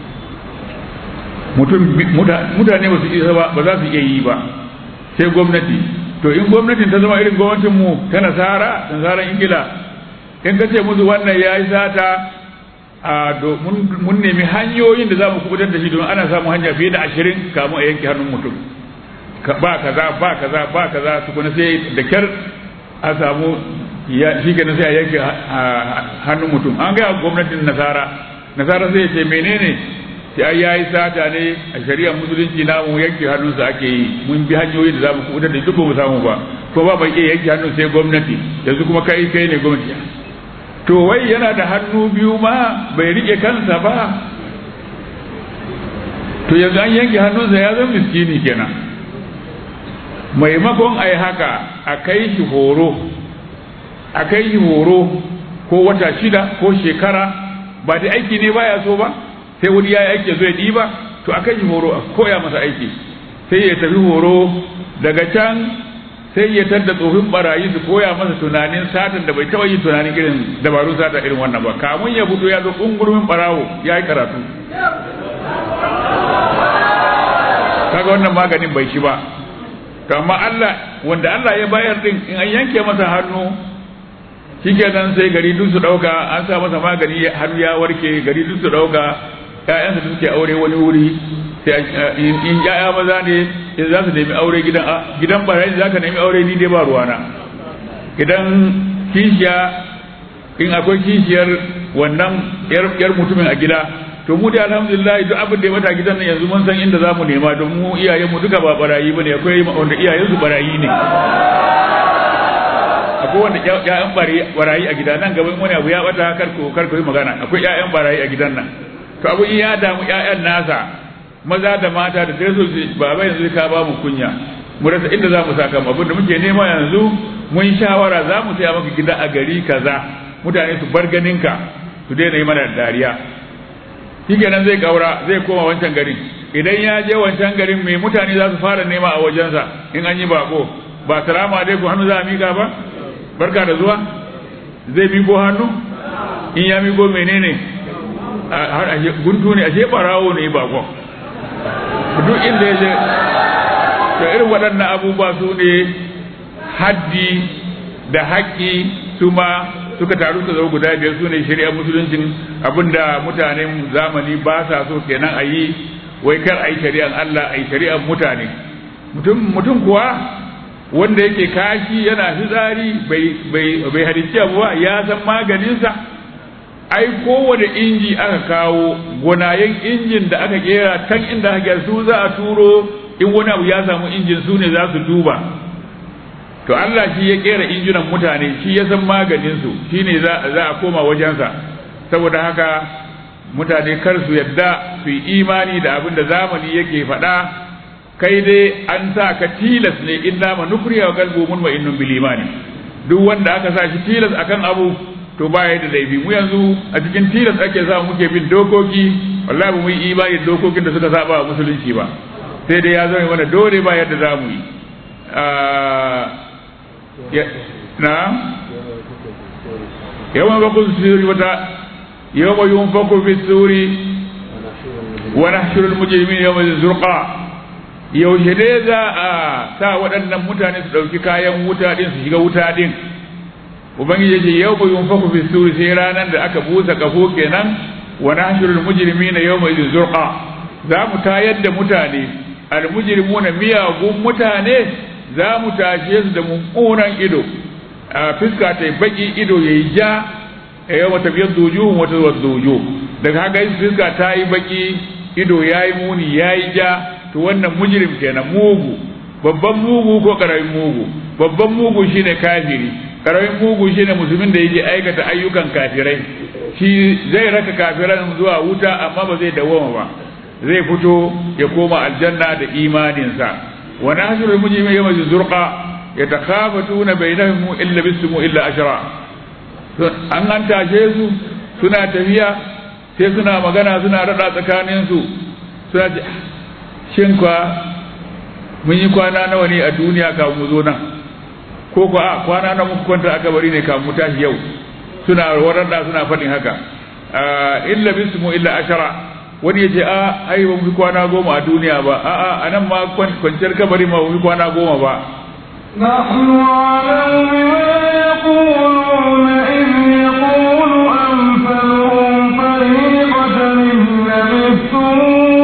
Speaker 2: mutane ba su isa ba ba za su iya yi ba sai gwamnati to in gwamnatin ta zama irin gwamnatin mu ta nasara nasaran ingila in ka ce musu wannan ya yi sata a mun nemi hanyoyin da za mu kubutar da shi don ana samun hanya fiye da ashirin kamun a yanke hannun mutum ba kaza ba kaza ba kaza tukuna sai da kyar a samu shi ke sai a yanke hannun mutum an gaya gwamnatin nasara nasara sai ya ce menene sai ya yi sata ne a shari'ar musulunci namu yanke hannunsa ake yi mun bi hanyoyi da za mu kubutar da duk ba mu samu ba ko ba mai iya yanke hannun sai gwamnati yanzu kuma kai kai ne gwamnati to wai yana da hannu biyu ma bai rike kansa ba to yanzu an yanke hannunsa ya zama miskini kenan maimakon a yi haka a kai shi horo a kai shi horo ko wata shida ko shekara ba da aiki ne baya so ba sai wani ya yi aiki zai ɗiba to a kai shi horo a koya masa aiki sai ya tafi horo daga can sai ya tadda tsofin barayi su koya masa tunanin satan da bai taɓa yin tunanin irin dabarun sata irin wannan ba kamun ya fito ya zo kungurumin barawo ya yi karatu kaga wannan maganin bai shi ba to amma Allah wanda Allah ya bayar din in an yanke masa hannu shikenan sai gari duk su dauka an sa masa magani hannu ya warke gari duk su dauka ƴaƴansu da suke aure wani wuri sai in ƴaƴa maza ne in za su nemi aure gidan gidan barayi za ka nemi aure ni dai ba ruwana idan kishiya in akwai kishiyar wannan yar mutumin a gida to mu dai alhamdulillah duk abin da ya mata gidan nan yanzu mun san inda za mu nema don mu iyayen mu duka ba barayi bane akwai wanda iyayen su barayi ne akwai wanda ƴaƴan barayi a gida nan gaban wani abu ya bata kar ko kar ko magana akwai ƴaƴan barayi a gidan nan to abu in ya damu ƴaƴan nasa maza da mata da sai su baba yanzu ka ba mu kunya mu rasa inda za mu saka mu abin da muke nema yanzu mun shawara za mu saya maka gida a gari kaza mutane su bar ganinka su daina yi mana dariya shikenan zai kaura zai koma wancan garin idan ya je wancan garin mai mutane za su fara nema a wajensa in an yi bako ba salamu alaikum hannu za a mika ba barka da zuwa zai miko hannu in ya miko menene har a guntu ne ashe barawo ne bako duk inda ya je to irin waɗannan abubuwa su ne haddi da haƙƙi su ma suka taru su zama guda biyar su ne shari'ar musuluncin abinda mutanen zamani ba sa so kenan a yi wai kar a yi shari'ar Allah a yi shari'ar mutane mutum kuwa wanda yake kashi yana fitsari bai hadisi abu ba ya san maganinsa ai kowane inji aka kawo gonayen injin da aka kera kan inda aka su za a turo in wani abu ya samu injin su ne za su duba to Allah shi ya kera injinan mutane shi ya san maganin su shine za za a koma wajensa saboda haka mutane kar su yadda su yi imani da abin da zamani yake faɗa kai dai an sa ka tilas ne inna ma nukriya wa qalbu mutma'innun bil imani duk wanda aka sa shi tilas akan abu to baya da laifi mu yanzu a cikin tilas ake sa muke bin dokoki wallahi ba mu yi imani da dokokin da suka saba wa musulunci ba sai dai ya zama mana dole ba yadda za mu yi na yawan bakun suri wata yawan yun fakun fi suri wa nahshurul mujrimin yawma zurqa yaushe dai za a sa waɗannan mutane su ɗauki kayan wuta din su shiga wuta din ubangiji ce yau ba yun faku fi suri sai ranar da aka busa kafo kenan wa nahshurul mujrimina yawma idhin zurqa za mu tayar da mutane al mujrimuna miyagun mutane za mu tashe su da mummunan ido a fiska ta baki ido yayi ja a yau ta biyar dojuhun wata zuwa dojo daga haka fiska ta yi baki ido yayi muni yayi ja to wannan mujrim kenan mugu babban mugu ko karamin mugu babban mugu shine kafiri karamin mugu shine musulmin da yake aikata ayyukan kafirai shi zai raka kafiran zuwa wuta amma ba zai dawoma ba zai fito ya koma aljanna da imaninsa wa nahshurul mujrimina yawma zurqa yatakhafatuna bainahum illa bismu illa ashra an an tashe su suna tafiya sai suna magana suna rada tsakanin su suna shin kwa mun yi kwana nawa ne a duniya kafin mu zo nan ko ko a kwana na muku kwanta aka bari ne kafin mu tashi yau suna warada suna faɗin haka illa bismu illa ashara wani ya ce a ai ba mu kwana goma a duniya ba a a anan ma kwanciyar kabari ma ba mu kwana goma ba
Speaker 1: نحن أعلم بما يقولون إذ يقول أمثلهم طريقة إن لبثتم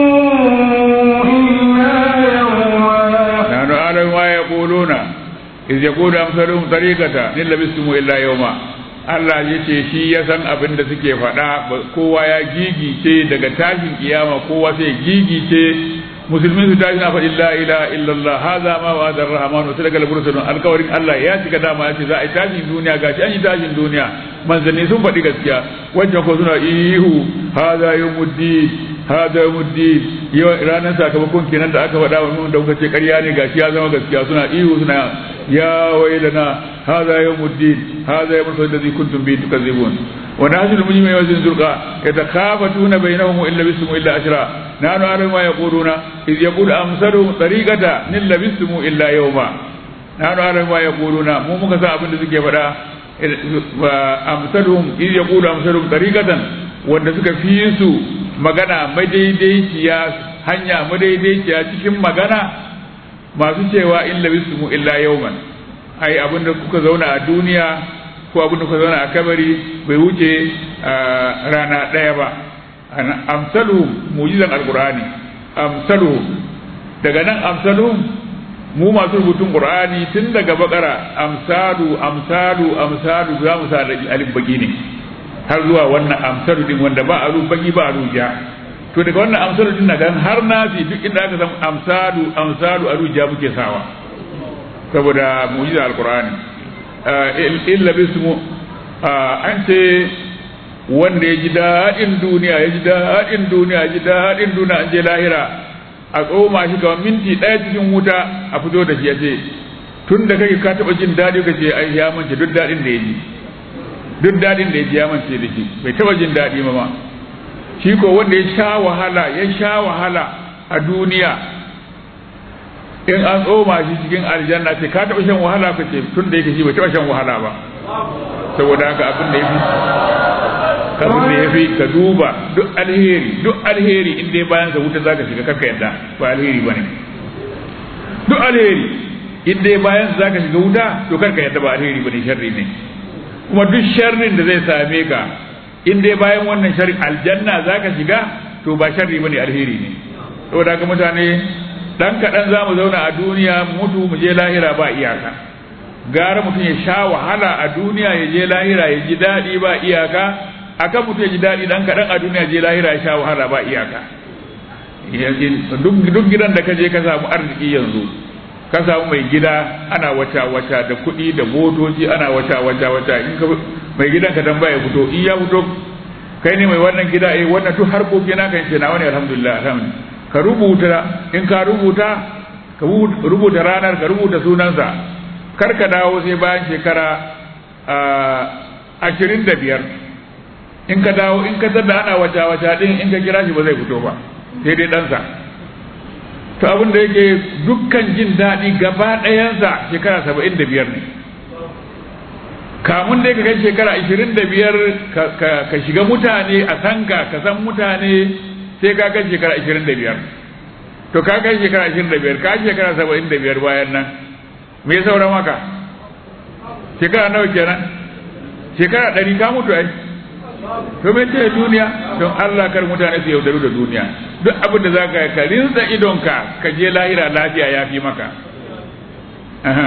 Speaker 1: إلا يوما
Speaker 2: نحن أعلم ما يقولون إذ يقول أمثلهم طريقة إن لبثتم إلا يوما Allah ya ce shi ya san abin da suke faɗa kowa ya gigice daga tashin kiyama kowa sai gigice musulmi su tashi na faɗi la ilaha illallah haza ma wa hadar rahman wa sadaqal mursalun alkawarin Allah ya cika dama ya ce za a yi tashin duniya gashi an yi tashin duniya manzanni sun faɗi gaskiya wancan ko suna ihu haza yawmuddin haza yawmuddin yau ranar sakamakon kenan da aka faɗa wa mun da kuka ce ƙarya ne gashi ya zama gaskiya suna ihu suna ya wailana haza yawmuddin haza yawmul ladzi kuntum bihi tukadzibun wa nahshurul mujrimina yawma zurqa yatakhafatuna bainahum illa bismu illa ashra nanu a'lamu ma yaquluna iz yaqulu amsaluhum tariqata nil labismu illa yawma nanu a'lamu ma yaquluna mu muka san abin da suke faɗa amsaluhum iz yaqulu amsaluhum tariqatan wanda suka fi su magana madaidaiciya hanya madaidaiciya cikin magana masu cewa illa bismu illa yawman ai abin da kuka zauna a duniya ko abin da kuka zauna a kabari bai wuce rana ɗaya ba amsaluhum mu'jizan alqur'ani amsaluhum daga nan amsaluhum mu masu rubutun qur'ani tun daga bakara amsalu amsalu amsalu za mu sa alif baki ne har zuwa wannan amsalu din wanda ba alu baki ba alu ja to daga wannan amsalu din daga har nasi duk inda aka san amsalu amsalu alu ja muke sawa saboda mu'jizan alqur'ani illa bismu an ce wanda ya ji daɗin duniya ya ji daɗin duniya ya ji daɗin duniya an je lahira a tsoma shi kamar minti ɗaya cikin wuta a fito da shi ya ce tun da kake ka taba jin dadi kace ai ya mance duk dadin da yaji duk dadin da yaji ya mance da shi bai taba jin dadi ma shi ko wanda ya sha wahala ya sha wahala a duniya in an tsoma shi cikin aljanna ce ka taba shan wahala kace tun da yake shi bai taba shan wahala ba saboda haka abin da yafi abin da yafi ka duba duk alheri duk alheri in dai bayan sa wuta zaka shiga karka yadda ba alheri bane duk alheri in dai bayan za ka shiga wuta to karka yadda ba alheri bane sharri ne kuma duk sharrin da zai same ka in dai bayan wannan sharri aljanna za ka shiga to ba sharri bane alheri ne saboda haka mutane dan kaɗan za mu zauna a duniya mutu mu je lahira ba iyaka gara mutum ya sha wahala a duniya ya je lahira ya ji daɗi ba iyaka akan mutum ya ji daɗi dan kaɗan a duniya je lahira ya sha wahala ba iyaka duk gidan da ka je ka samu arziki yanzu ka samu mai gida ana wata wata da kuɗi da motoci ana wata wata wata in ka mai gidan ka tambaya fito in ya fito kai ne mai wannan gida eh wannan duk harkoki na kan ce na wani alhamdulillah alhamdulillah ka rubuta in ka rubuta ka rubuta ranar ka rubuta sunansa kar ka dawo sai bayan shekara ashirin da biyar in ka dawo in ka tada ana wata wata din in ka kira shi ba zai fito ba sai dai ɗansa to abin da yake dukkan jin daɗi gaba ɗayansa shekara saba'in da biyar ne kamun dai ka kai shekara ashirin da biyar ka shiga mutane a sanka ka san mutane sai ka kai shekara ashirin da biyar to ka kai shekara ashirin da biyar ka shekara saba'in da biyar bayan nan me ya sauran maka shekara nawa kenan shekara ɗari ka mutu ai to me ce duniya don Allah kar mutane su yaudaru da duniya duk abin da zaka ka rinsa idonka ka je lahira lafiya ya fi maka aha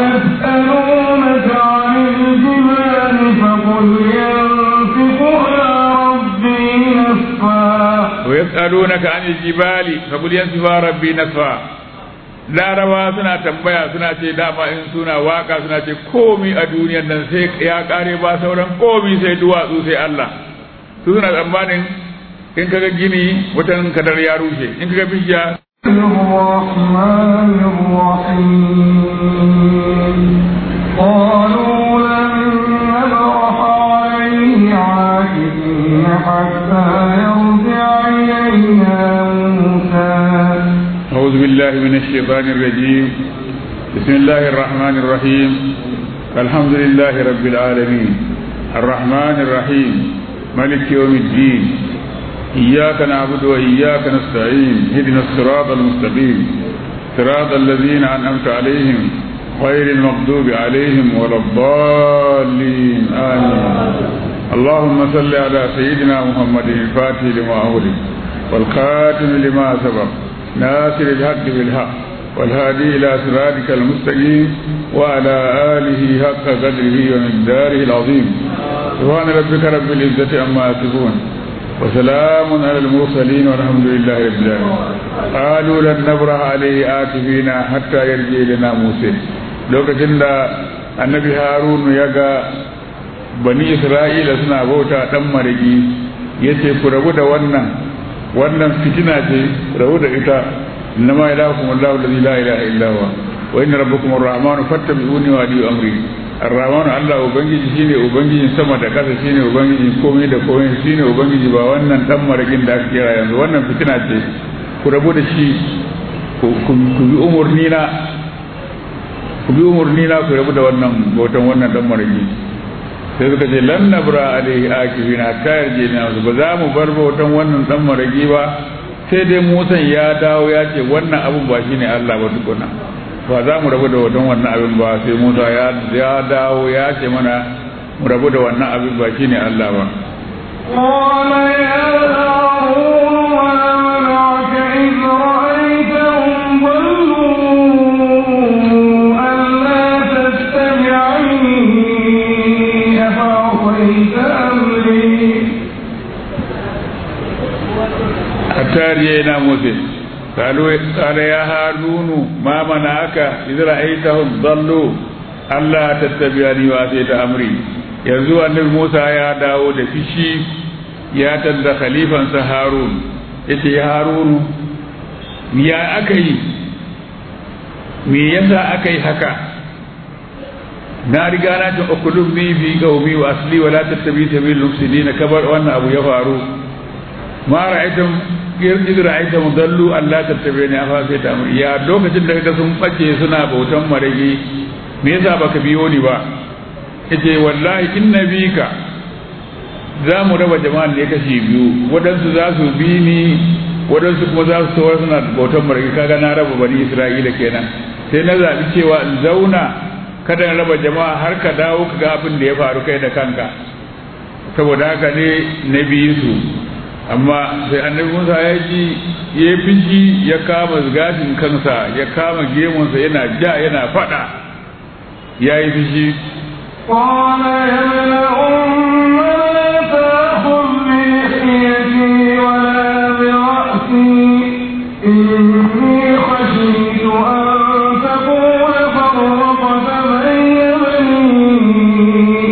Speaker 2: wa yas'alunaka 'anil jibali faqul yansifuha rabbi nasfa larawa suna tambaya suna ce dama in suna waka suna ce komi a duniyar nan sai ya kare ba sauran komi sai duwatsu sai Allah su suna tsammanin in kaga gini watan kadar ya rushe in kaga bishiya أعوذ بالله من الشيطان الرجيم بسم الله الرحمن الرحيم الحمد لله رب العالمين الرحمن الرحيم ملك يوم الدين إياك نعبد وإياك نستعين اهدنا الصراط المستقيم صراط الذين أنعمت عليهم غير المغضوب عليهم ولا الضالين آمين اللهم صل على سيدنا محمد الفاتح لما أغلق والخاتم لما سبق ناصر الحق بالحق والهادي إلى صراطك المستقيم وعلى آله حق قدره ومقداره العظيم سبحان ربك رب العزة عما يصفون وسلام على المرسلين والحمد لله رب العالمين قالوا لن نبرح عليه آكفين حتى يرجع لنا موسى lokacin da annabi harun ya ga bani isra'ila suna bauta dan marigi yace ku rabu da wannan wannan fitina ce rabu da ita innama ilahukum allahu alladhi la ilaha illa huwa wa inna rabbakum arrahman fattabi'uni wa adi'u amri arrahman allah ubangiji shine ubangiji sama da kasa shine ubangiji komai da komai shine ubangiji ba wannan dan marigin da aka kira yanzu wannan fitina ce ku rabu da shi ku bi umurni na ku bi umurni na ku rabu da wannan bautan wannan dan marigi sai suka ce lan nabra alaihi akifina kayar jina ba za mu bar bautan wannan dan marigi ba sai dai Musa ya dawo ya ce wannan abun ba shine Allah ba tukuna ba za mu rabu da bautan wannan abin ba sai Musa ya ya dawo ya ce mana mu rabu da wannan abin ba shine Allah ba
Speaker 1: قال يا هارون ما منعك إذ رأيتهم ضلوا ألا تتبعني أفعصيت أمري
Speaker 2: حتى رجعنا موسى قالوا قال يا هارون ما منعك إذ رأيتهم ضلوا ألا تتبعني وأتيت أمري yanzu annabi Musa ya dawo da fishi ya tanda khalifansa Harun yace ya Harun ya akai me yasa akai haka na riga na ta ukulum ni fi qaumi wa asli wa la tattabi sabil mufsidin kabar wannan abu ya faru ma ra'aytum irjid ra'aytum dallu alla tattabi'ni afa sai ta ya lokacin da kaga sun bace suna bautan marage me yasa baka biyo ni ba yace wallahi innabika za mu raba jama'an ne kashi biyu wadansu za su bi ni wadansu kuma za su tawar suna bautan marage kaga na raba bani Isra'ila kenan sai na zabi cewa in zauna kada na raba jama'a har ka dawo ka ga abin da ya faru kai da kanka saboda haka ne na biyu su amma sai annabi Musa ya ji ya fishi ya kama gashin kansa ya kama gemunsa yana ja yana fada ya yi fishi
Speaker 1: قال يا ابن أم لا تأخذ بلحيتي ولا برأسي إني خشيت أن تقول فرقت بين بني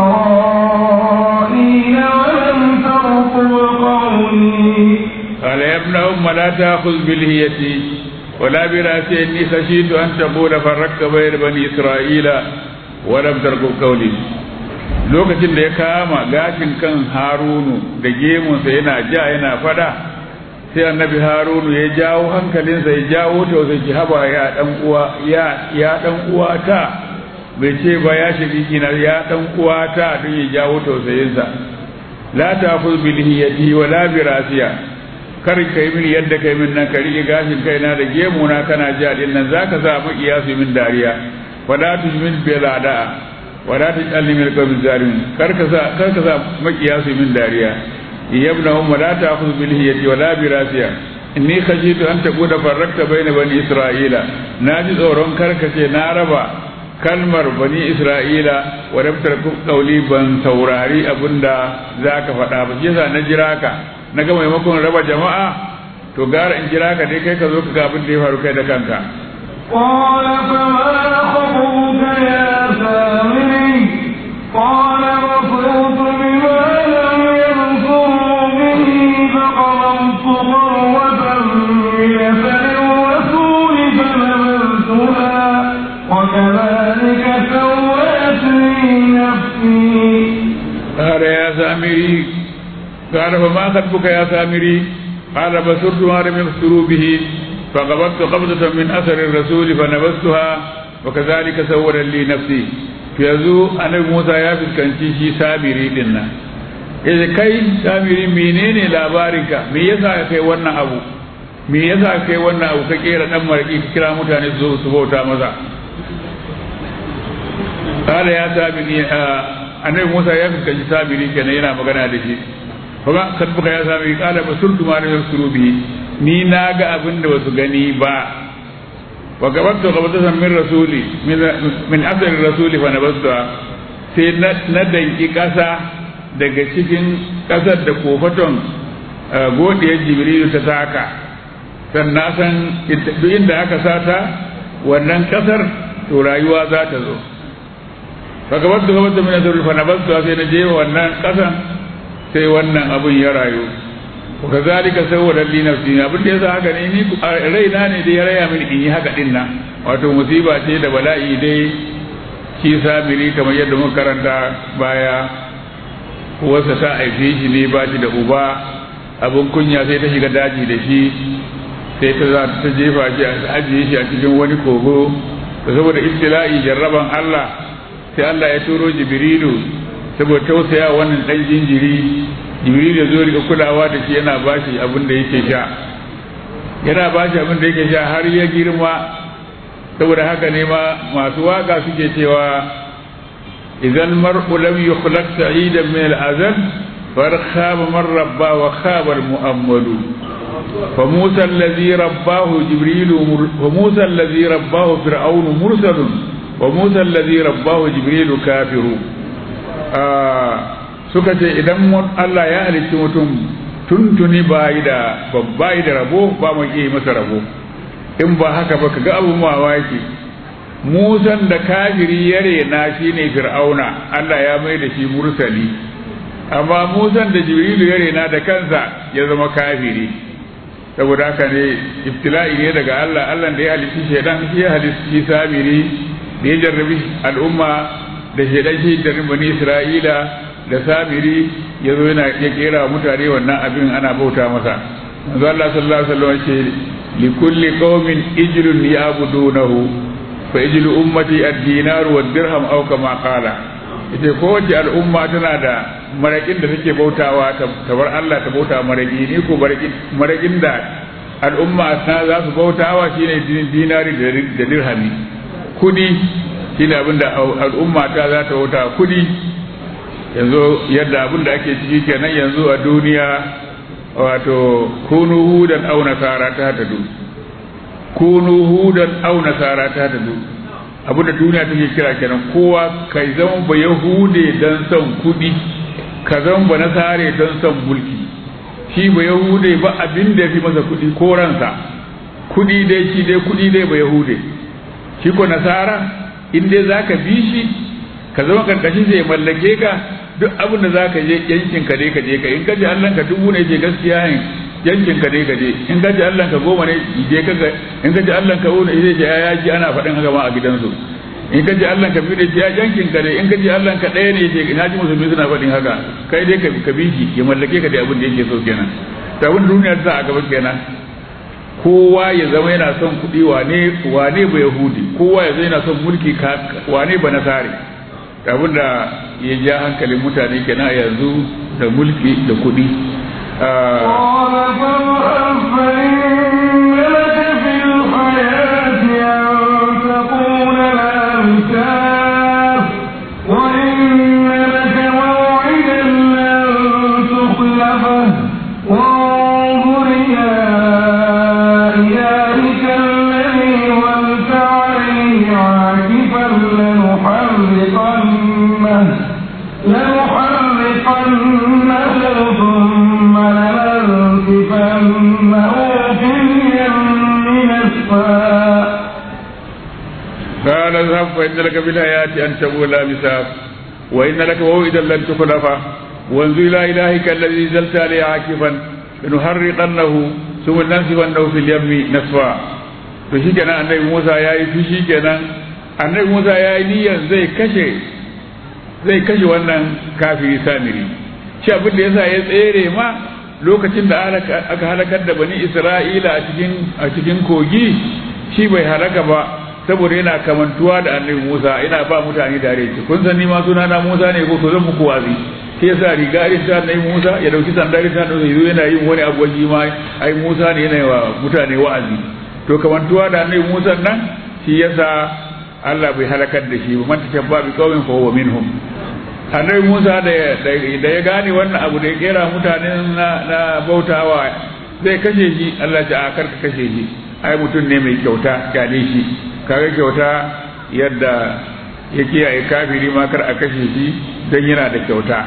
Speaker 1: إسرائيل ولم ترقب قولي
Speaker 2: قال يا ابن أم لا تأخذ بلحيتي ولا برأسي إني خشيت أن تقول فرقت بين بني إسرائيل wadam tarko kauli lokacin da ya kama gashin kan Harunu da gemunsa yana ja yana fada sai annabi Harunu ya jawo hankalinsa ya jawo ta sai ki haba ya dan uwa ya ya dan uwa ta bai ce ba ya shigi kina ya dan uwa ta don ya jawo tausayinsa la tafuz bil hiyati wa la bi rasiya kar kai min yadda kai min nan ka rike gashin kaina da gemuna kana ja din nan zaka sa mu iyasu min dariya wala tujmin bilada wala tajalli min qawmi zalim karka sa karka sa makiya su min dariya yabna umma la ta'khudh bil hiyati wala bi rasiya inni khajitu an taquda farrakta bayna bani isra'ila naji tsoron karka ce na raba kalmar bani isra'ila wa rabtar qawli ban saurari abinda zaka faɗa ba yasa na jira ka na ga maimakon raba jama'a to gara in jira ka dai kai ka zo ka ga abin da ya faru kai da kanka
Speaker 1: قال فما خطبك يا سامري قال بصرت بما لم يبصروا به فقربت قروة من أثر الرسول فنبذتها وكذلك سولت لي نفسي
Speaker 2: قال يا سامري قال فما خطبك يا سامري قال بصرت ما لم يبصروا به فقبضت قبضة من أثر الرسول فنبذتها وكذلك سول لي نفسي yanzu annabi Musa ya fuskanci shi sabiri din nan yace kai sabiri menene labarinka me yasa ka kai wannan abu me yasa ka kai wannan abu ka kera dan maraki ka kira mutane su zo su bauta maza kala ya sabiri annabi Musa ya fuskanci sabiri kenan yana magana da shi kuma kadbuka ya sabiri kala basurtu ma la yusrubi ni na ga abin da wasu gani ba wa gabattu qabdatan min rasuli min asari rasuli fa nabastu sai na danki kasa daga cikin kasar da kofaton godiyar jibrilu ta saka sannan san duk inda aka sata wannan kasar to rayuwa za ta zo fa gabattu qabdatan min asari fa nabastu sai na je wannan kasan sai wannan abun ya rayu wakazalika sawwala li nafsi abin da yasa haka ne ni raina ne da ya raya mini in yi haka din nan wato musiba ce da bala'i dai shi sabiri kamar yadda muka karanta baya wasa ta aife shi ne ba shi da uba abin kunya sai ta shiga daji da shi sai ta za ta jefa shi a ajiye shi a cikin wani kogo to saboda ibtila'i jarraban Allah sai Allah ya turo Jibrilu saboda tausaya wannan dan jinjiri Jibril ya zo rika kulawa da shi yana bashi abin da yake sha yana bashi abin da yake sha har ya girma saboda haka ne ma masu waka suke cewa idan mar'u lam yukhlaq sa'idan min al-azal farkhaba man rabba wa khaba al-mu'ammalu fa Musa alladhi rabbahu Jibril wa Musa alladhi rabbahu fir'aun mursalun wa Musa alladhi rabbahu Jibril kafiru suka ce idan Allah ya halicci mutum tuntuni ba yi da babba yi da rabo ba mu yi masa rabo in ba haka ba ka ga abu mamaki Musan da kafiri ya rena shi ne Fir'auna Allah ya mai da shi mursali amma Musan da Jibrilu ya rena da kansa ya zama kafiri saboda haka ne ibtila'i ne daga Allah Allah da ya halicci shedan shi ya halicci sabiri da ya jarrabi al'umma da shaidan shi da bani Isra'ila da Samiri ya zo yana ya kera mutane wannan abin ana bauta masa. manzo Allah sallallahu alaihi wasallam ce li kulli qaumin ijlun ya'budunahu fa ijlu ummati ad-dinar wa dirham aw kama qala. ita kowace al'umma tana da maraƙin da take bautawa ta bar Allah ta bauta maraƙi ni ko maraƙin da al'umma na za su bautawa shine dinari da dirhami. Kudi shine abinda al'umma ta za ta bauta kudi. Yanzu yadda abinda ake ciki kenan yanzu a duniya, wato kunu hudan aw nasara ta tadu kunu hudan aw nasara ta tadu abu da duniya take kira kenan, kowa kai zama ba yahude dan son kudi, ka zama ba nasare dan son mulki. Shi ba yahude ba abin da yafi masa kudi ko ransa, kudi dai shi dai kudi dai ba yahude. Shi ko nasara in dai zaka bi shi ka zama karkashin zai mallake ka, duk abin da zaka je yankin ka dai ka je ka, in ka ji Allah ka dubu ne je gaskiya ne yankin ka dai ka je, in ka ji Allah ka goma ne je ka, in ka ji Allah ka wuni zai je ya ji ana faɗin haka ma a gidansu, in ka ji Allah ka biyu ne ya yankin ka dai, in ka ji Allah ka ɗaya ne je ina ji musulmi suna faɗin haka, kai dai ka bi shi ya mallake ka da abin da yake so kenan. Ta abin duniya ta a gaba kenan, kowa ya zama yana son kuɗi, wane wane ba yahudi, kowa ya zama yana son mulki, wane ba nasare. Abin da ya ja hankalin mutane kenan a yanzu da mulki da kuɗi. قال اذهب فإن لك بالحياة أن تقول لا مساس وإن لك موعدا لن تخلفه وانظر إلى إلهك الذي نزلت عليه عاكفا لنحرقنه ثم ننسفنه في اليم نسفا. فشي كان النبي موسى ياي فشي كان النبي موسى ياي نيyan zai kashe zai kashe wannan kafiri Samiri. Shi abin da yasa ya tsere ma lokacin da aka halakar da bani Isra'ila a cikin a cikin kogi, shi bai halaka ba saboda yana kamantuwa da annabi Musa, ina ba mutane dare ce kun san ni ma suna na Musa ne ko to zan muku wazi. Sai yasa riga irin ta annabi Musa ya dauki sandar ta da yazo yana yin wani abu waji ma ai Musa ne yana wa mutane wa'azi. To kamantuwa da annabi Musa nan shi yasa Allah bai halakar da shi ba, man tashabba bi qaumin fa huwa minhum. Annabi Musa da da ya gane wannan abu da ya kera mutanen na, na bautawa zai kashe shi, Allah ya a karka kashe shi, ai mutum ne mai kyauta, gane shi. Kaga kyauta yadda ya kiyaye kafiri ma kar a kashe shi dan yana da kyauta.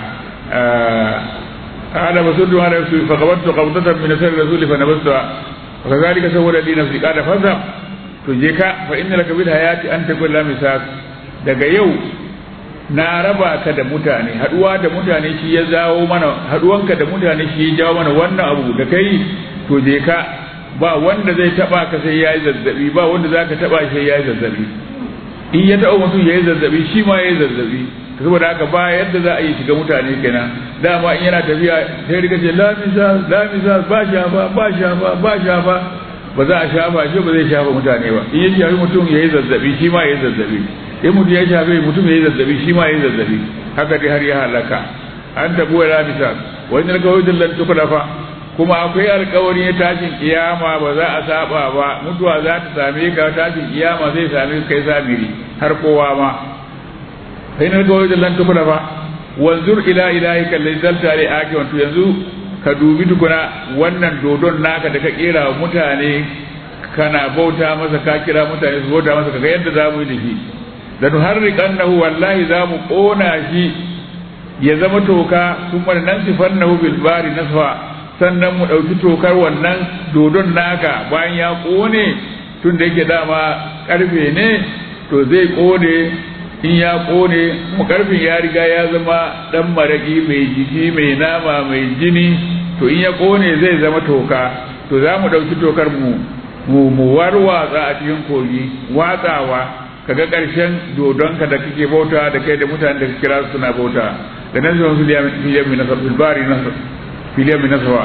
Speaker 2: ana basuddu ala nafsi fa qabattu qabdatan min asri rasuli fa nabastu wa kadhalika sawala li nafsi qala fazam to je ka fa inna laka bil hayati an taqul la misak. Daga yau na raba ka da mutane, haduwa da mutane shi ya jawo mana, haduwanka da mutane shi ya jawo mana wannan abu da kai, to je ka ba wanda zai taba ka sai yayi zazzabi, ba wanda zaka taba shi sai yayi zazzabi. In ya taba mutum yayi zazzabi shi ma yayi zazzabi, saboda haka ba yadda za a yi shiga mutane kenan. Dama in yana tafiya sai riga ce la misa la misa ba shafa ba shafa ba shafa, ba za a shafa shi ba zai shafa mutane ba. In ya shafi mutum yayi zazzabi shi ma yayi zazzabi, in mutum ya shafi mutum yayi zazzabi shi ma yayi zazzabi, haka dai har ya halaka. An tabu la misa wa inna al-qawdul lan tuklafa, kuma akwai alkawari na tashin kiyama ba za a saba ba, mutuwa za ta same ka, tashin kiyama zai same kai Samiri har kowa ma. Sai na alkawari da lan tukuna ba, wanzur ila ilahika allazi zalta alai akiwan, to yanzu ka dubi tukuna wannan dodon naka da ka kera mutane kana bauta masa, ka kira mutane su bauta masa, kaga yadda za mu yi da shi. Da nuharriqannahu, wallahi za mu kona shi ya zama toka, kuma nan sifannahu bil bari nasfa, sannan mu ɗauki tokar wannan dodon naka bayan ya ƙone, tun da yake dama ƙarfe ne to zai ƙone. In ya ƙone mu ƙarfin ya riga ya zama ɗan maraƙi mai jiki mai nama mai jini, to in ya ƙone zai zama toka, to za mu ɗauki tokar mu mu mu warwatsa a cikin kogi, watsawa kaga ƙarshen dodonka da kake bauta da kai da mutanen da kake kira suna bauta da nan zuwa su filiyar min nasab bari nasab filiyar min nasaba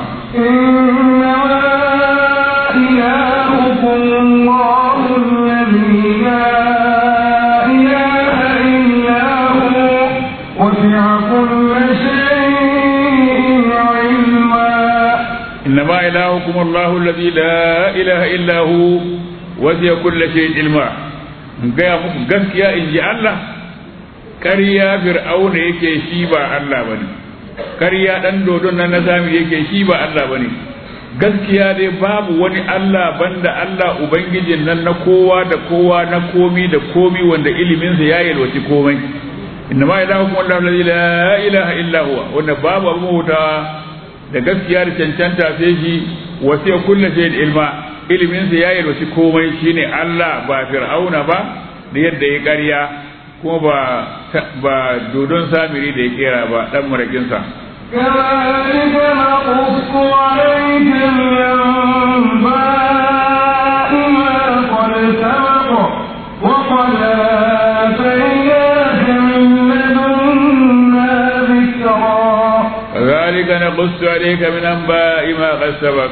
Speaker 2: إنما إلهكم الله الذي لا إله إلا هو وسع كل شيء علما gaya muku gaskiya in ji Allah ƙarya fir'auna yake shi ba Allah bane ƙarya dan dodon nan na sami yake shi ba Allah bane gaskiya dai babu wani Allah banda Allah ubangijin nan na kowa da kowa na komi da komi wanda ilimin sa ya yalwaci komai innama ilahukum Allahu alladhi la ilaha illa huwa wanda babu abu mota da gaskiya da cancanta sai shi wasiya kullu shay'in ilma ilimin sa ya yalwaci komai shine Allah ba fir'auna ba da yadda ya ƙarya kuma ba ba dodon samiri da ya kera ba dan marakin sa
Speaker 1: كذلك نقص عليك من أنباء ما قد سبق وقد آتيناك من لدنا ذكرا
Speaker 2: كذلك نقص عليك من أنباء ما قد سبق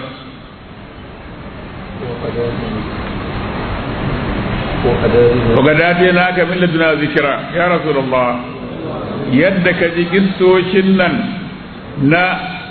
Speaker 2: وقد آتيناك من لدنا ذكرا يا رسول الله يدك جئتو شنن na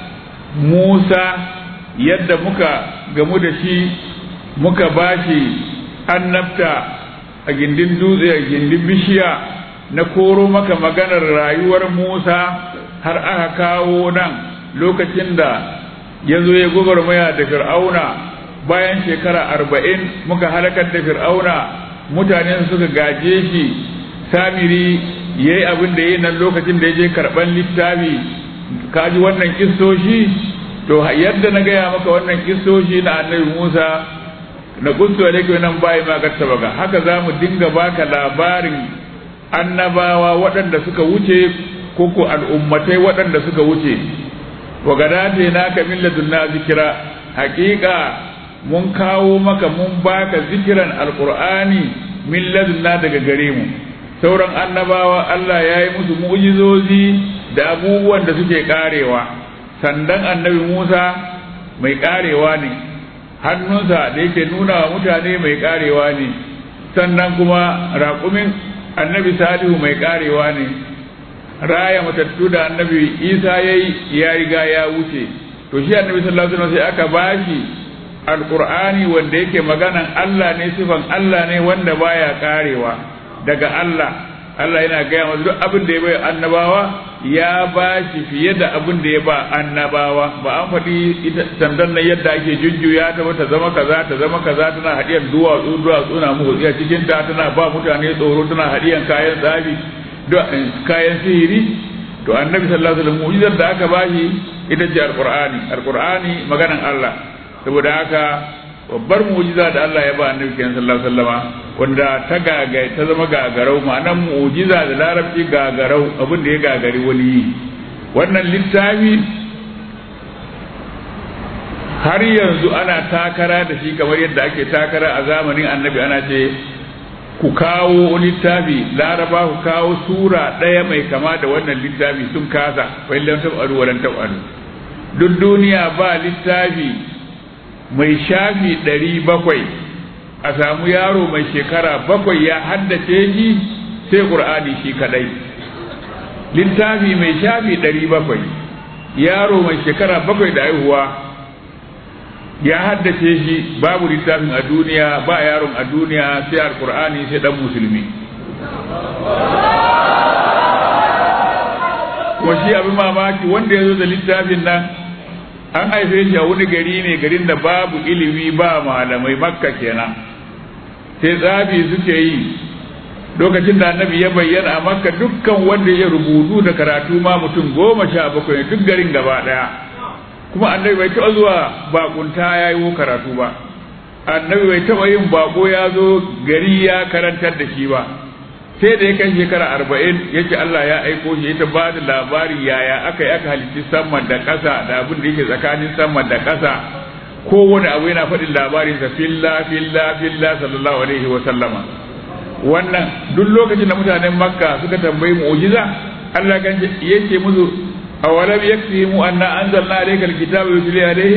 Speaker 2: Musa yadda muka gamu da shi muka bashi annabta a gindin dutse a gindin bishiya na koro maka maganar rayuwar Musa har aka kawo nan lokacin da ya zo ya gwagwarmaya da fir'auna bayan shekara arba'in muka halakar da fir'auna mutanen suka gaje shi samiri ya yi abin da ya yi nan lokacin da ya je karɓar littafi kaji wannan kistoshi to yadda na gaya maka wannan kistoshi na annabi Musa na kuntu alaikum nan bai ma gattaba ga haka zamu dinga baka labarin annabawa waɗanda suka wuce koko al'ummatai waɗanda suka wuce wa gadate naka min ladunna zikira haƙiƙa mun kawo maka mun baka zikiran alqur'ani min ladunna daga gare mu sauran annabawa Allah ya yi musu mu'jizozi da abubuwan da suke karewa sandan annabi Musa mai karewa ne hannunsa da yake nuna wa mutane mai karewa ne sannan kuma raƙumin annabi Salihu mai karewa ne raya matattu da annabi Isa yayi ya riga ya wuce to shi annabi sallallahu alaihi wasallam sai aka bashi alqur'ani wanda yake maganan Allah ne sifan Allah ne wanda baya karewa daga Allah Allah yana gaya masa duk abin da ya bai annabawa ya ba shi fiye da abin da ya ba annabawa ba an faɗi sandan nan yadda ake jujjuya ta ta zama kaza ta zama kaza tana hadiyar duwatsu duwatsu na muku a cikin ta tana ba mutane tsoro tana hadiyar kayan tsafi kayan sihiri to annabi sallallahu alaihi wasallam mu'jizar da aka bashi ita ce alqur'ani alqur'ani maganan Allah saboda haka babbar mu'jiza da Allah ya ba annabi sallallahu alaihi wasallama wanda ta gaga ta zama gagarau ma'anar mu'jiza da larabci gagarau abin da ya gagari wani wannan littafi har yanzu ana takara da shi kamar yadda ake takara a zamanin annabi ana ce ku kawo littafi laraba ku kawo sura ɗaya mai kama da wannan littafi sun kasa fa illam tab'alu wa lan tab'alu duk duniya ba littafi mai shafi ɗari bakwai a samu yaro mai shekara bakwai ya haddace shi sai ƙur'ani shi kadai littafi mai shafi ɗari bakwai yaro mai shekara bakwai da haihuwa ya haddace shi babu littafin a duniya ba yaron a duniya sai alƙur'ani sai ɗan musulmi ko shi abin mamaki wanda ya zo da littafin nan an haife shi a wani gari ne garin da babu ilimi ba malamai makka kenan sai tsafi suke yi lokacin da annabi ya bayyana a makka dukkan wanda ya rubutu da karatu ma mutum goma sha bakwai duk garin gaba daya kuma annabi bai taɓa zuwa bakunta ya yi karatu ba annabi bai taɓa yin bako ya zo gari ya karantar da shi ba sai da ya kai shekara arba'in yake Allah ya aiko shi ita ba da labari yaya aka yi aka halitti sama da ƙasa da abin da yake tsakanin sama da ƙasa kowane abu yana faɗin labarinsa filla filla filla sallallahu alaihi wa sallama wannan duk lokacin da mutanen makka suka tambayi mu'jiza Allah kan yake musu awalam yakfihim anna anzalna alayka alkitaba yutli alayhim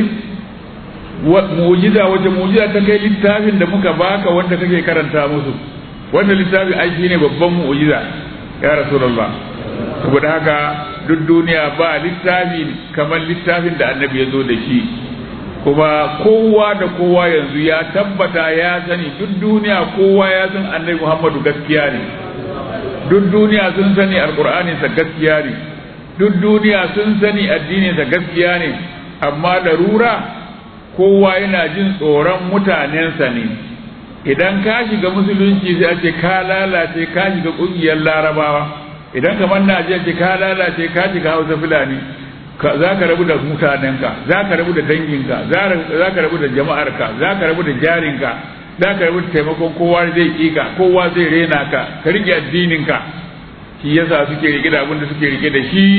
Speaker 2: wa mu'jiza wace mu'jiza ta kai littafin da muka baka wanda kake karanta musu wannan littafi ai shine babban mu'jiza ya rasulullah saboda haka duk duniya ba littafi kamar littafin da annabi ya zo da shi kuma kowa da kowa yanzu ya tabbata ya sani duk duniya kowa ya san annabi Muhammadu gaskiya ne duk duniya sun sani alqur'ani sa gaskiya ne duk duniya sun sani addini sa gaskiya ne amma larura kowa yana jin tsoron mutanensa ne idan ka shiga musulunci sai a ce ka lalace ka shiga kungiyar larabawa idan kamar Najeriya ce ka lalace ka shiga Hausa Fulani za ka rabu da mutanenka za ka rabu da danginka za ka rabu da jama'arka za ka rabu da jarinka za ka rabu da taimakon kowa zai ƙiƙa kowa zai rena ka ka rike addininka shi yasa suke rike da abin da suke rike da shi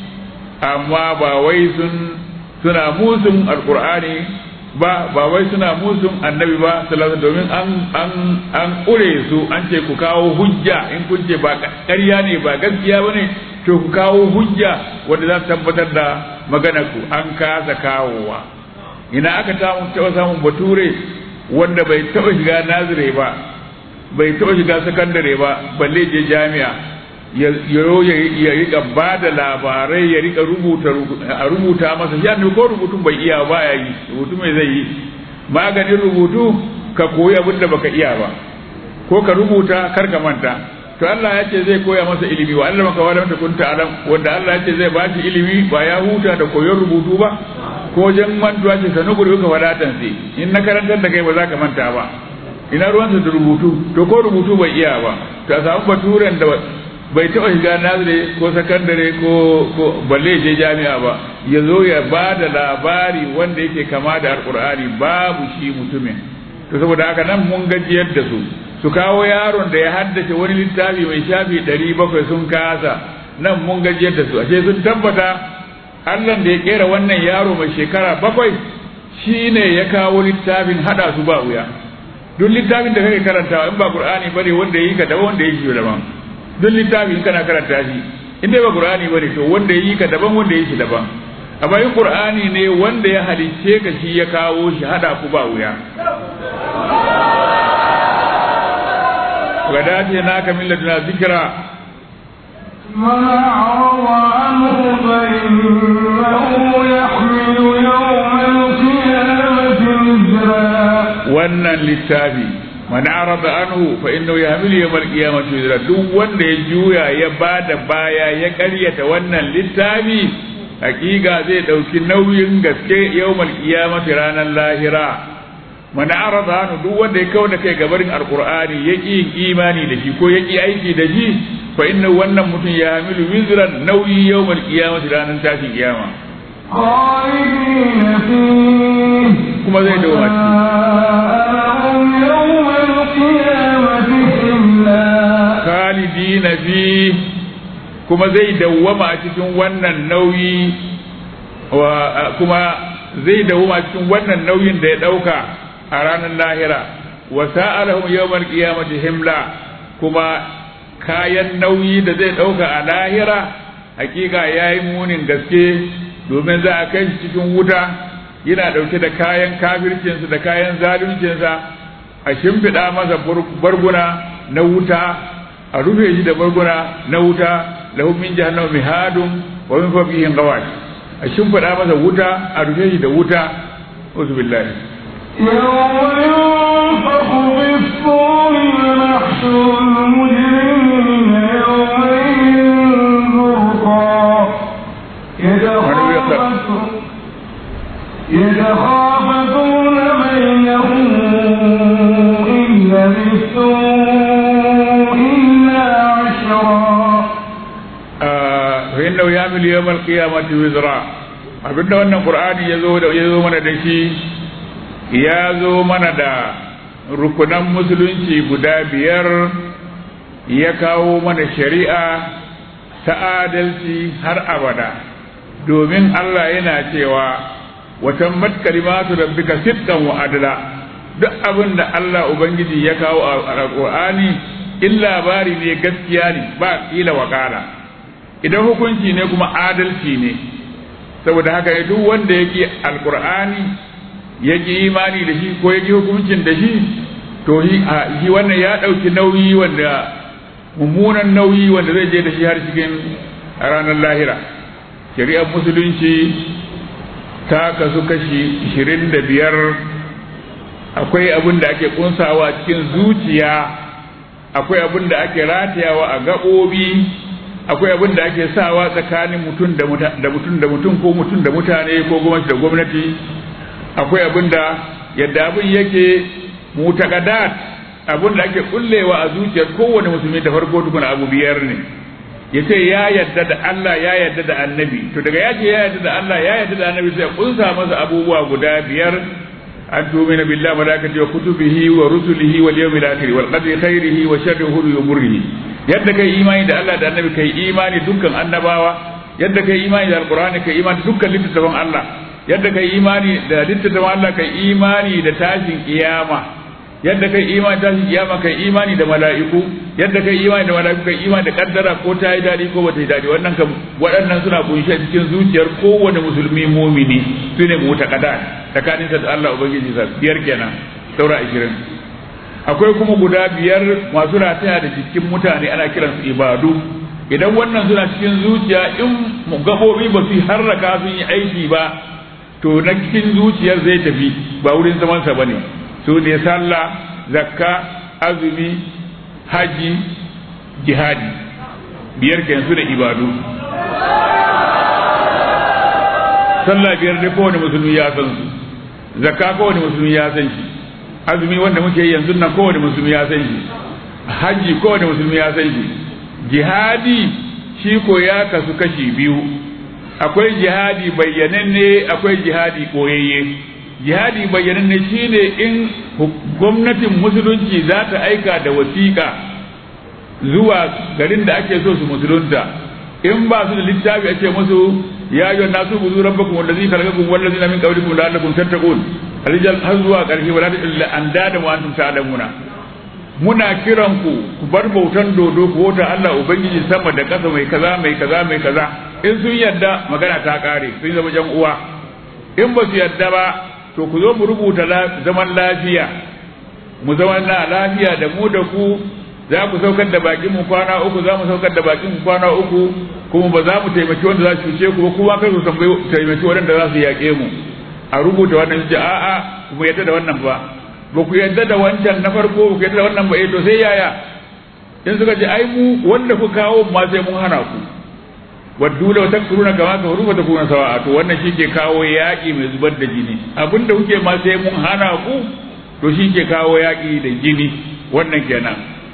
Speaker 2: amma ba wai sun suna musun alqur'ani ba ba wai suna musun annabi ba sallallahu domin an an an kure su an ce ku kawo hujja in kun ce ba ƙarya ne ba gaskiya bane to ku kawo hujja wanda za ta tabbatar da maganar ku an kasa kawowa ina aka tamu taɓa samun bature wanda bai taɓa shiga nazire ba bai taɓa shiga sakandare ba balle je jami'a ya ya rika ba da labarai ya rika rubuta a rubuta masa ya ne ko rubutun bai iya ba ya yi rubutu mai zai yi maganin rubutu ka koyi abin da baka iya ba ko ka rubuta kar ka manta to Allah ya ce zai koya masa ilimi wa Allah maka wala kunta alam wanda Allah ya ce zai ba shi ilimi ba ya huta da koyon rubutu ba ko jan mantuwa ce sanu gudu ka wadatan sai in na karantar da kai ba za ka manta ba ina ruwansa da rubutu to ko rubutu bai iya ba to a samu baturen da bai taɓa shiga nazire ko sakandare ko ko balle je jami'a ba ya zo ya ba da labari wanda yake kama da alkur'ani babu shi mutumin to saboda haka nan mun gajiyar da su su kawo yaron da ya haddace wani littafi mai shafi ɗari bakwai sun kasa nan mun gajiyar da su ashe sun tabbata Allah da ya kera wannan yaro mai shekara bakwai shine ya kawo littafin hada su ba wuya duk littafin da kake karantawa in ba qur'ani bane wanda yi ka daban wanda yi shi daban duk littafin kana karanta shi in dai ba qur'ani bane to wanda yi ka daban wanda yi shi daban amma in qur'ani ne wanda ya halicce ka shi ya kawo shi hada ku ba wuya wadati naka min laduna zikra
Speaker 1: man a'rada anhu fa innahu yahmilu yawmal qiyamati wizra
Speaker 2: wannan littafi man arada anhu fa innahu yahmilu yawmal qiyamati wizra duk wanda ya juya ya bada baya ya karyata wannan littafi hakika zai dauki nauyin gaske yawmal qiyamati ranar lahira man arada anhu duk wanda ya kauda kai gabarin alqur'ani yaki imani da shi ko yaki aiki da shi fa innahu wannan mutum ya hamilu wizran nauyi yawmal qiyamati ranar tashin kiyama kuma zai dawo khalidina fi kuma zai dawwama a cikin wannan nauyi wa kuma zai dawwama a cikin wannan nauyin da ya dauka a ranar lahira wa sa'alahum yawmal qiyamati himla kuma kayan nauyi da zai dauka a lahira hakika yayi munin gaske domin za a kai shi cikin wuta yana dauke da kayan kafircinsa da kayan zaluncinsa a shimfiɗa masa barguna na wuta a rufe shi da barguna na wuta lahu min jahannama mihadun wa min fawqihi ghawash a shimfiɗa masa wuta a rufe shi da wuta uzu billahi
Speaker 1: يوم ينفخ في الصور ونحشر المجرمين يومئذ زرقا يتخافتون بينهم إن لبثتم إلا عشرا
Speaker 2: فإنه يعمل يوم القيامة وزرا abinda wannan qur'ani yazo da yazo mana da shi ya zo mana da rukunan musulunci guda biyar ya kawo mana shari'a ta adalci har abada domin Allah yana cewa watan mat kalimatu rabbika sidqan wa adla duk abin da Allah ubangiji ya kawo a Qur'ani in labari ne gaskiya ne ba kila wakala, idan hukunci ne kuma adalci ne. Saboda haka duk wanda yake alqur'ani yake imani da shi ko yake hukuncin da shi, to shi wannan ya dauki nauyi wanda mummunan nauyi wanda zai je da shi har cikin ranar lahira. Shari'ar musulunci ta kasu kashi ishirin da biyar. Akwai abin da ake kunsawa cikin zuciya, akwai abin da ake ratayawa a gaɓoɓi, akwai abin da ake sawa tsakanin mutum da mutum da mutum ko mutum da mutane ko gwamnati da gwamnati, akwai abin da yadda abin yake mutaqaddat, abin da ake kullewa a zuciyar kowane musulmi da farko tukuna abu biyar ne. Yace ya yadda da Allah, ya yadda da annabi, to daga yace ya yadda da Allah, ya yadda da annabi sai kunsa masa abubuwa guda biyar. An tu'mina billahi wa malaikatihi wa kutubihi wa rusulihi wal yawmil akhir wal qadri khairihi wa sharrihi wa murrihi. Yadda kai imani da Allah da annabi kai imani dukkan annabawa, yadda kai imani da alqur'ani kai imani dukkan littattafan Allah, yadda kai imani da littattafan Allah kai imani da tashin kiyama, yadda kai imani da tashin kiyama kai imani da mala'iku, yadda kai imani da mala'iku kai imani da kaddara ko ta yi dadi ko bata yi dadi. Wannan kam waɗannan suna kunshe cikin zuciyar kowane musulmi mumini, sune mutaqaddat tsakaninsa da Allah ubangiji sa. Biyar kenan, saura ashirin. Akwai kuma guda biyar masu rataya da cikin mutane, ana kiransu ibadu. Idan wannan suna cikin zuciya, in gabobi ba su harraka sun yi aiki ba, to na cikin zuciyar zai tafi ba wurin zamansa ba ne. Su ne sallah, zakka, azumi, haji, jihadi. Biyar kenan su da ibadu. Sallah biyar ne kowane musulmi ya san su, zakka kowane musulmi ya san shi, azumi wanda muke yi yanzu nan kowane musulmi ya san shi, haji kowane musulmi ya san shi, jihadi shi ko ya kasu kashi biyu. Akwai jihadi bayyananne, akwai jihadi koyayye. Jihadi bayyananne shine in gwamnatin musulunci za ta aika da wasiƙa zuwa garin da ake so su musulunta, in ba su da littafi ake musu ya yi nasu buzu rabbakum wallazi khalaqakum wallazina min qablikum la'allakum tattaqun rijal har zuwa ƙarshe wala illa an dada wa antum ta'lamuna. Muna kiran ku ku bar bautan dodo ku wata Allah ubangiji sama da ƙasa mai kaza mai kaza mai kaza. In sun yadda magana ta kare, sun zama jan uwa. In ba su yadda ba, to ku zo mu rubuta zaman lafiya, mu zama na lafiya da mu da ku. Za ku saukar da bakin mu kwana uku, za mu saukar da bakin mu kwana uku, kuma ba za mu taimaki wanda za su cuce ku ba, kuma kar ku taimaki wanda za su yaƙe mu. A rubuta wannan ji a'a ku yadda da wannan ba, ba ku yadda da wancan na farko, ba ku yadda da wannan ba, eh to sai yaya? In suka ce ai mu wanda ku kawo ma sai mun hana ku. Waddu law takfuruna kama kafaru fa takuna sawa'a, to wannan shi ke kawo yaƙi mai zubar da jini. Abinda kuke ma sai mun hana ku, to shi ke kawo yaƙi da jini. Wannan kenan.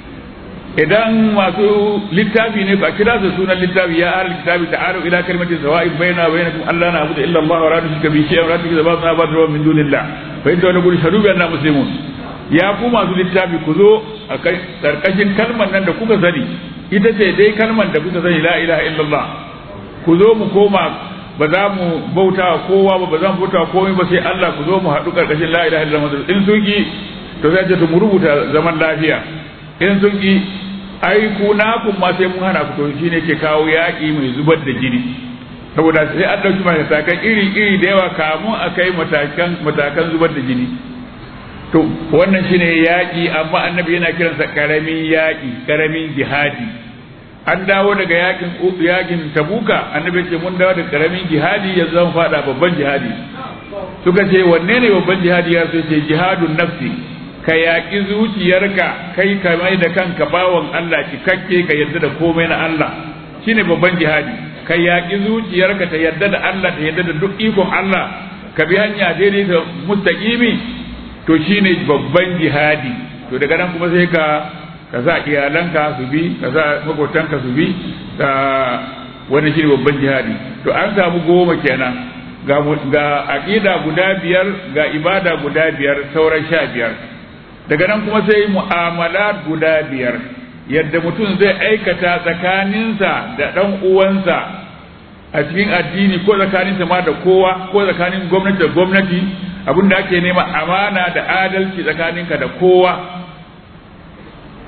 Speaker 2: Idan masu littafi ne ba kira su sunan littafi, ya ahli kitabi ta'alu ila kalimatin sawa'in baina bainakum alla na'budu illa Allah wa la nushrika bihi shay'an wa la nushriku bihi ba'dan min dunillah fa in tawallu shahadu bi anna muslimun. Ya ku masu littafi ku zo a karkashin kalmar nan da kuka sani, ita ce dai kalmar da kuka sani, la ilaha illallah. Ku zo mu koma, ba za mu bauta kowa ba, ba za mu bauta komai ba sai Allah. Ku zo mu haɗu karkashin la ilaha illallah. In sun ki to sai ta mu rubuta zaman lafiya. In sun ki ai ku na kun ma sai mun hana ku, to shine ke kawo yaƙi mai zubar da jini. Saboda sai an dauki matakan iri iri da yawa kamun a kai matakan matakan zubar da jini. To wannan shine yaƙi, amma annabi yana kiransa karamin yaƙi, karamin jihadi. An dawo daga yaƙin yaƙin Tabuka, annabi ce mun dawo daga karamin jihadi ya zama fada babban jihadi. Suka ce wanne ne babban jihadi? Ya so ce jihadun nafsi, ka yaƙi zuciyarka, kai ka mai da kanka bawan Allah cikakke, ka yarda da komai na Allah, shine babban jihadi. Ka yaƙi zuciyarka ta yarda da Allah, ta yarda da duk ikon Allah, ka bi hanya daidai da mustaqimi, to shine babban jihadi. To daga nan kuma sai ka ka sa iyalanka su bi, ka sa makotanka su bi, ka wannan shine babban jihadi. To an samu goma kenan, ga ga aqida guda biyar, ga ibada guda biyar, sauran sha biyar. Daga nan kuma sai mu'amalat guda biyar, yadda mutum zai aikata tsakaninsa da ɗan uwansa a cikin addini, ko tsakaninsa ma da kowa, ko tsakanin gwamnati da gwamnati. Abin da ake nema amana da adalci tsakaninka da kowa.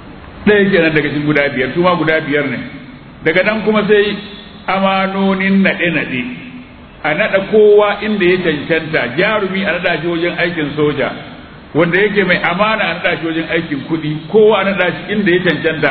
Speaker 2: ɗaya kenan daga cikin guda biyar su ma guda biyar ne. Daga nan kuma sai amanonin naɗe-naɗe, a naɗa kowa inda ya cancanta, jarumi a naɗa shi wajen aikin soja, wanda yake mai amana a naɗa shi wajen aikin kuɗi, kowa a naɗa shi inda ya cancanta.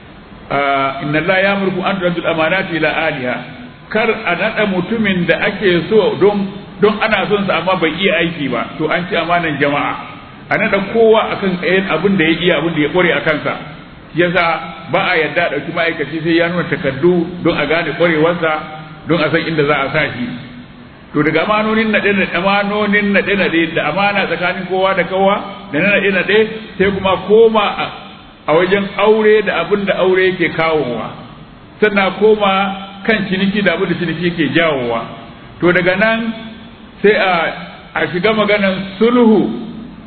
Speaker 2: Inna Allah ya murku an turaddu amanati ila aliha, kar a naɗa mutumin da ake so don don ana son sa amma bai iya aiki ba, to an ci amanan jama'a. A naɗa kowa akan ɗayan abin da ya iya, abin da ya ƙware a kansa. Yasa ba a yadda a ɗauki ma'aikaci sai ya nuna takardu don a gane ƙwarewarsa, don a san inda za a sa shi. To daga amanonin naɗe naɗe amanonin naɗe naɗe da amana tsakanin kowa da kowa da na naɗe naɗe sai kuma koma a wajen aure da abin da aure yake kawowa, sannan koma kan ciniki da abin da ciniki yake jawowa. To daga nan sai a a shiga maganan sulhu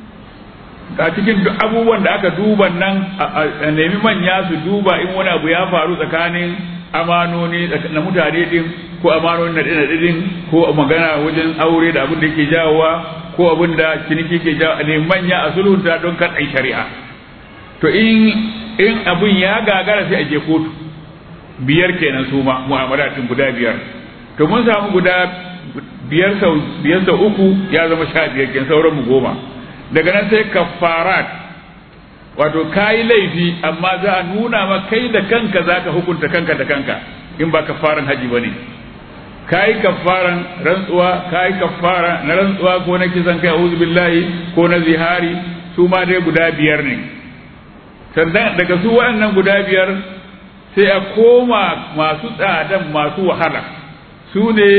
Speaker 2: a cikin abubuwan da aka duba nan, a nemi manya su duba in wani abu ya faru tsakanin amanoni na mutane din ko amanoni na dina din ko magana wajen aure da abin da yake jawowa ko abin da ciniki ke jawo, ne manya a sulhunta don kan ai shari'a. To in in abin ya gagara sai a je kotu. Biyar kenan su ma mu'amalatin guda biyar. To mun samu guda biyar sau biyar sau uku ya zama sha biyar kenan, sauran mu goma. Daga nan sai kafarat, wato kayi laifi amma za a nuna ma kai da kanka za ka hukunta kanka da kanka, in ba kafaran haji ba ne. Kayi kafaran rantsuwa, kayi kafara na rantsuwa ko na kisan kai a'udhu billahi ko na zihari, su ma dai guda biyar ne. Sannan daga su waɗannan guda biyar sai a koma masu tsadan masu wahala, su ne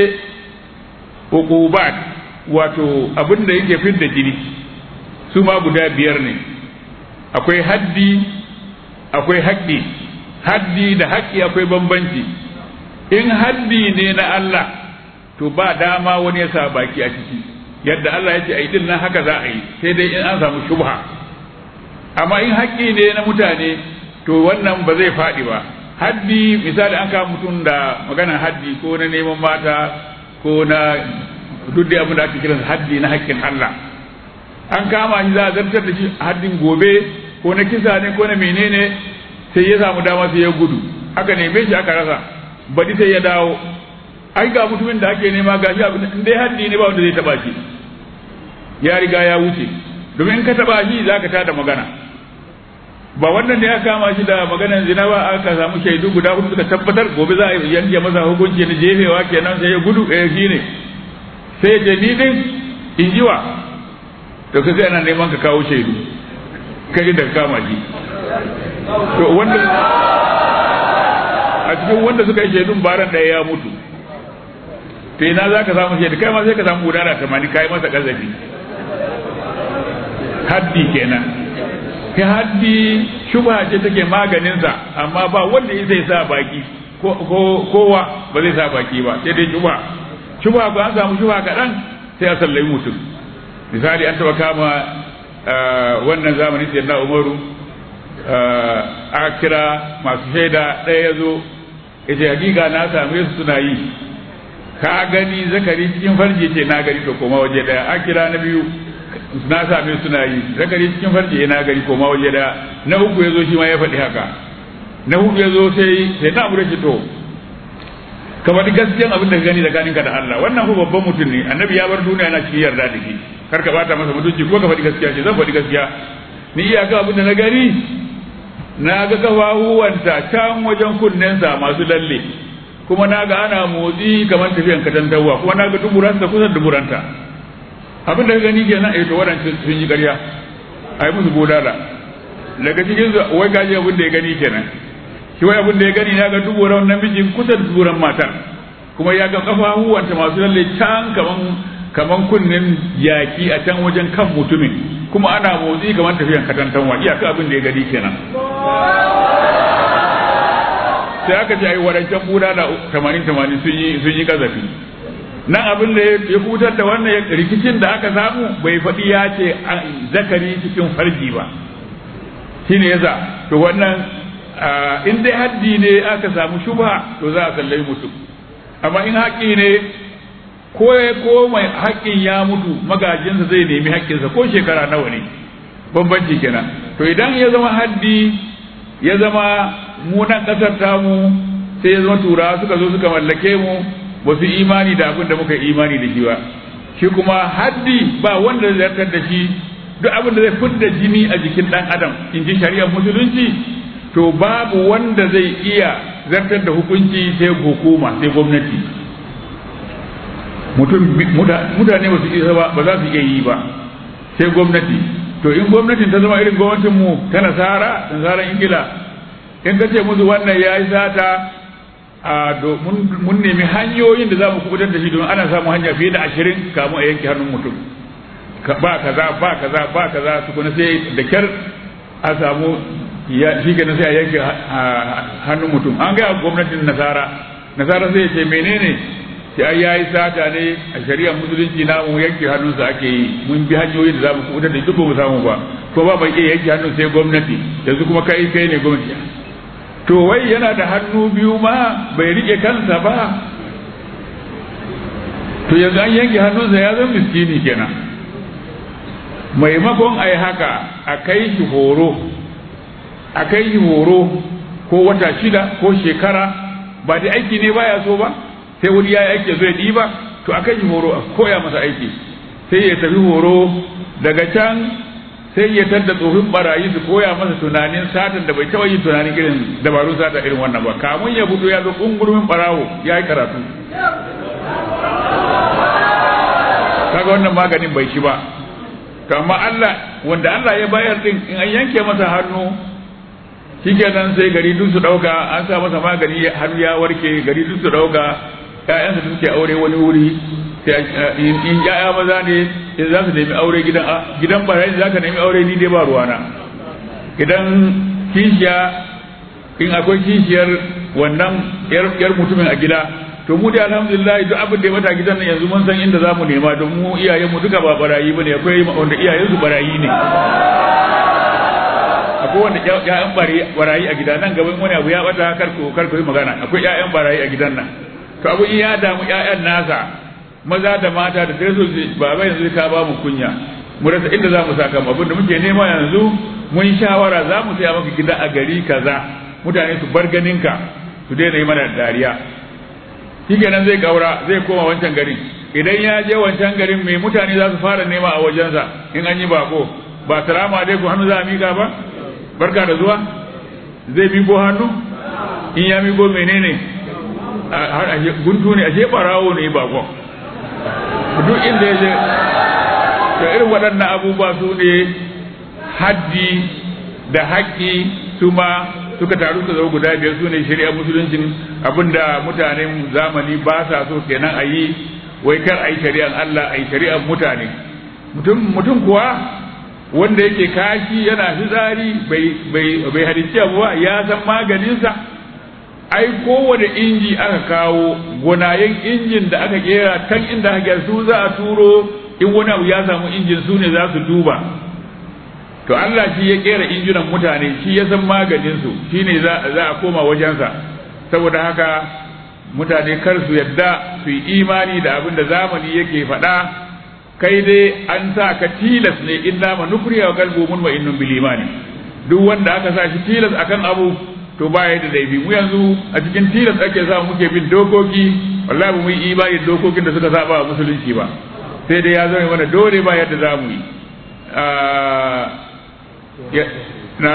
Speaker 2: uqubat, wato abin da yake fidda jini, su ma guda biyar ne. Akwai haddi, akwai haƙƙi. Haddi da haƙƙi akwai bambanci. In haddi ne na Allah to ba dama wani ya sa baki a ciki, yadda Allah ya ce ai din nan haka za a yi, sai dai in an samu shubha. Amma in haƙƙi ne na mutane to wannan ba zai faɗi ba. Haddi misali an kama mutum da maganar haddi ko na neman mata ko na duk da abin da ake kiransa haddi na haƙƙin Allah, an kama shi za a zartar da shi haddin gobe ko na kisa ne ko na menene, sai ya samu dama sai ya gudu, aka neme shi aka rasa, baɗi sai ya dawo. Ai ga mutumin da ake nema ga shi abin in dai haddi ne ba wanda zai taba shi, ya riga ya wuce, domin in ka taba shi za ka tada magana. Ba wannan da ya kama shi da maganar zina ba, aka samu shaidu guda hudu suka tabbatar, gobe za a yanke masa hukunci na jefewa kenan, sai ya gudu, eh shi ne sai ya ni din in jiwa, to sai ana neman ka kawo shaidu kai da kama shi. To wanda a cikin wanda suka yi shaidun baran ɗaya ya mutu, to ina za ka samu shaidu? Kai ma sai ka samu gudana tamani kai masa kazafi. Haddi kenan. Kai haddi shubha ce take maganinsa, amma ba wanda zai sa baki, kowa ba zai sa baki ba, sai dai shubha. Shubha ba an samu shubha kaɗan sai a sallai mutum. Misali an taɓa kama wannan zamani sai na Umaru, a kira masu shaida, ɗaya ya zo ya ce hakika na same su suna yi, ka gani zakari cikin farji? Ce na gani, to koma waje ɗaya. A kira na biyu, na same suna yi, zakari cikin farji? Na gani, koma waje ɗaya. Na uku ya zo shi ma ya faɗi haka. Na hudu ya zo sai sai na abu da to ka faɗi gaskiyan abin da ka gani tsakaninka da Allah. Wannan ko babban mutum ne, annabi ya bar duniya yana cikin yarda da shi, kar ka bata masa mutunci ko ka faɗi gaskiya. Ce zan faɗi gaskiya, ni iyaka abin da na gani na ga kafahuwanta can wajen kunnensa masu lalle, kuma na ga ana motsi kamar tafiyan katantawa, kuma na ga duburanta kusa duburanta. Abin da ka gani kenan, eh to waɗancan sun yi ƙarya, a yi musu bodala. Daga cikin su wai gaji abin da ya gani kenan, shi wai abin da ya gani ya ga duburan namijin kusa da duburan matar, kuma ya ga kafahuwanta masu lalle can kaman kaman kunnen yaki a can wajen kan mutumin, kuma ana motsi kamar tafiyan katantanwa. Iyaka abin da ya gani kenan. Sai aka ce ai wadancan buda da tamanin tamanin sun yi sun yi kazafi. Nan abin da ya kutar da wannan rikicin da aka samu bai faɗi ya ce zakari cikin farji ba, shine yasa to wannan in dai haddi ne aka samu shubha to za a kallai mutum. Amma in haƙi ne, ko ko mai haƙƙin ya mutu magajinsa zai nemi haƙƙinsa ko shekara nawa ne, bambanci kenan. To idan ya zama haddi ya zama mu nan kasar tamu sai ya zama turawa suka zo suka mallake mu ba su imani da abin da muka imani da shi ba shi kuma haddi ba wanda zai zartar da shi duk abin da zai fidda jini a jikin dan adam in ji shari'ar musulunci to babu wanda zai iya zartar da hukunci sai hukuma sai gwamnati mutum mutane ba su isa ba ba za su iya yi ba sai gwamnati to in gwamnatin ta zama irin gwamnatin mu ta nasara nasaran ingila in ka ce musu wannan ya yi sata a mun nemi hanyoyin da za mu kubutar da shi don ana samun hanya fiye da ashirin kamun a yanke hannun mutum ba kaza ba kaza ba kaza tukuna sai da kyar a samu shi kenan sai a yanke hannun mutum an gaya gwamnatin nasara nasara sai ya ce menene sai ai yayi sata ne a shari'ar musulunci na mu yanke hannunsa ake yi mun bi hanyoyin da za mu kubutar da shi duk ba mu samu ba ko ba mai iya yanke hannun sai gwamnati yanzu kuma kai kai ne gwamnati to wai yana da hannu biyu ma bai rike kansa ba to yanzu an yanke hannunsa ya zama miskini kenan maimakon a yi haka a kai shi horo a kai shi horo ko wata shida ko shekara ba da aiki ne baya so ba sai wani ya yi aiki zai ɗiba to a kai shi horo a koya masa aiki sai ya tafi horo daga can sai ya tadda tsofin barayi su koya masa tunanin satan da bai taɓa yin tunanin irin dabarun sata irin wannan ba kamun ya fito ya zo ƙungurmin barawo ya yi karatu kaga wannan maganin bai shi ba to amma Allah wanda Allah ya bayar din in an yanke masa hannu shikenan sai gari duk su dauka an sa masa magani har ya warke gari duk su dauka ƴaƴansa suke aure wani wuri in ƴaƴa maza ne in za su nemi aure gidan gidan barayi za ka nemi aure ni dai ba ruwana idan kishiya in akwai kishiyar wannan yar mutumin a gida to mu dai alhamdulillah duk abin da ya mata gidan nan yanzu mun san inda za mu nema don mu iyayenmu duka ba barayi bane akwai wanda iyayensu barayi ne akwai wanda ƴaƴan barayi a gida nan gaban wani abu ya bata karko karko yi magana akwai ƴaƴan barayi a gidan nan to abu in ya damu ƴaƴan nasa maza da mata da sai su baba yanzu ka ba mu kunya mu rasa inda za mu saka mu abin da muke nema yanzu mun shawara za mu saya maka gida a gari kaza mutane su bar ganinka su daina yi mana dariya shikenan zai gaura zai koma wancan garin idan ya je wancan garin mai mutane za su fara nema a wajensa in an yi bako ba salamu alaikum hannu za a miƙa ba barka da zuwa zai miƙo hannu in ya miƙo menene guntu ne ashe barawo ne bako duk inda ya je to irin waɗannan abubuwa su ne haddi da haƙƙi su ma suka taru su zama guda biyar su ne shari'a musuluncin abinda mutanen zamani ba sa so kenan a yi wai kar a yi shari'ar Allah a yi shari'ar mutane mutum kuwa wanda yake kashi yana fitsari bai halicci abuwa ya san maganinsa ai kowane inji aka kawo gonayen injin da aka kera kan inda aka kera su za a turo in wani abu ya samu injin su ne za su duba to Allah shi ya kera injunan mutane shi ya san maganin su shine za za a koma wajensa saboda haka mutane kar su yadda su yi imani da abin da zamani yake faɗa kai dai an sa ka tilas ne illa ma nukriya wa qalbu mun wa innun bil imani duk wanda aka sa shi tilas akan abu to baya da laifi mu yanzu a cikin tilas ake sa muke bin dokoki wallahi mu yi imani da dokokin da suka saba wa musulunci ba sai dai ya zama mana dole ba yadda za mu yi na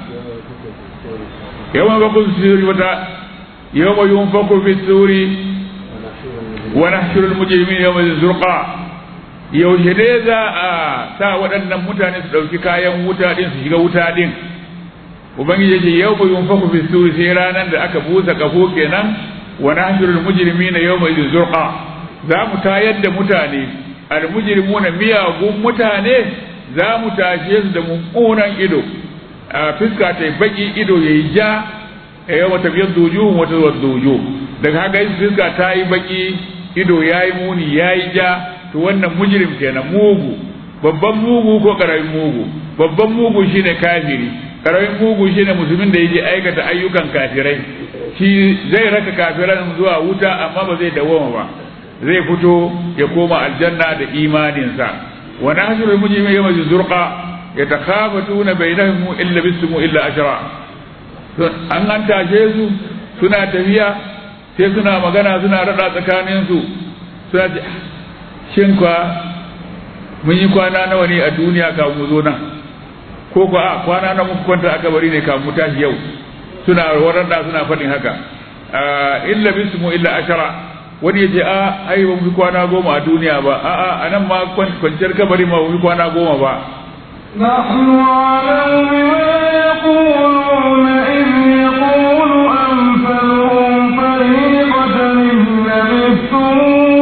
Speaker 2: yawan bakun suri wata yawan yun fakun fi suri wa nahshurul mujrimin yawma zurqa yaushe ne za a sa waɗannan mutane su ɗauki kayan wuta din su shiga wuta din ubangiji yake yawma yun fakun fi suri sai ranar da aka busa kafo kenan wa nahshurul mujrimin yawma zurqa za mu tayar da mutane al mujrimuna miyagun mutane za mu tashe su da mummunan ido a fuska ta baki ido yayi ja a yawa tafiyar dojo wata dojo daga haka fuska ta yi baki ido yayi muni yayi ja to wannan mujrim kenan mugu babban mugu ko karamin mugu babban mugu shine kafiri karamin mugu shine musulmin da yake aikata ayyukan kafirai shi zai raka kafiran zuwa wuta amma ba zai dawoma ba zai fito ya koma aljanna da imaninsa wa nahshuru al-mujrimina yawma zurqa yatakhafatuna bainahum illa bismu illa ashra an an tashe su suna tafiya sai suna magana suna rada tsakanin su suna ce shin kwa mun yi kwana nawa ne a duniya kafin mu zo nan ko ko a kwana na muku kwanta aka bari ne kafin mu tashi yau suna waranda suna faɗin haka illa bismu illa ashara wani yace a ai ba mu fi kwana goma a duniya ba a a anan ma kwanciyar kabari ma mu fi kwana goma ba
Speaker 1: نحن أعلم بما يقولون إذ يقول أمثلهم فريقة إن لبثتم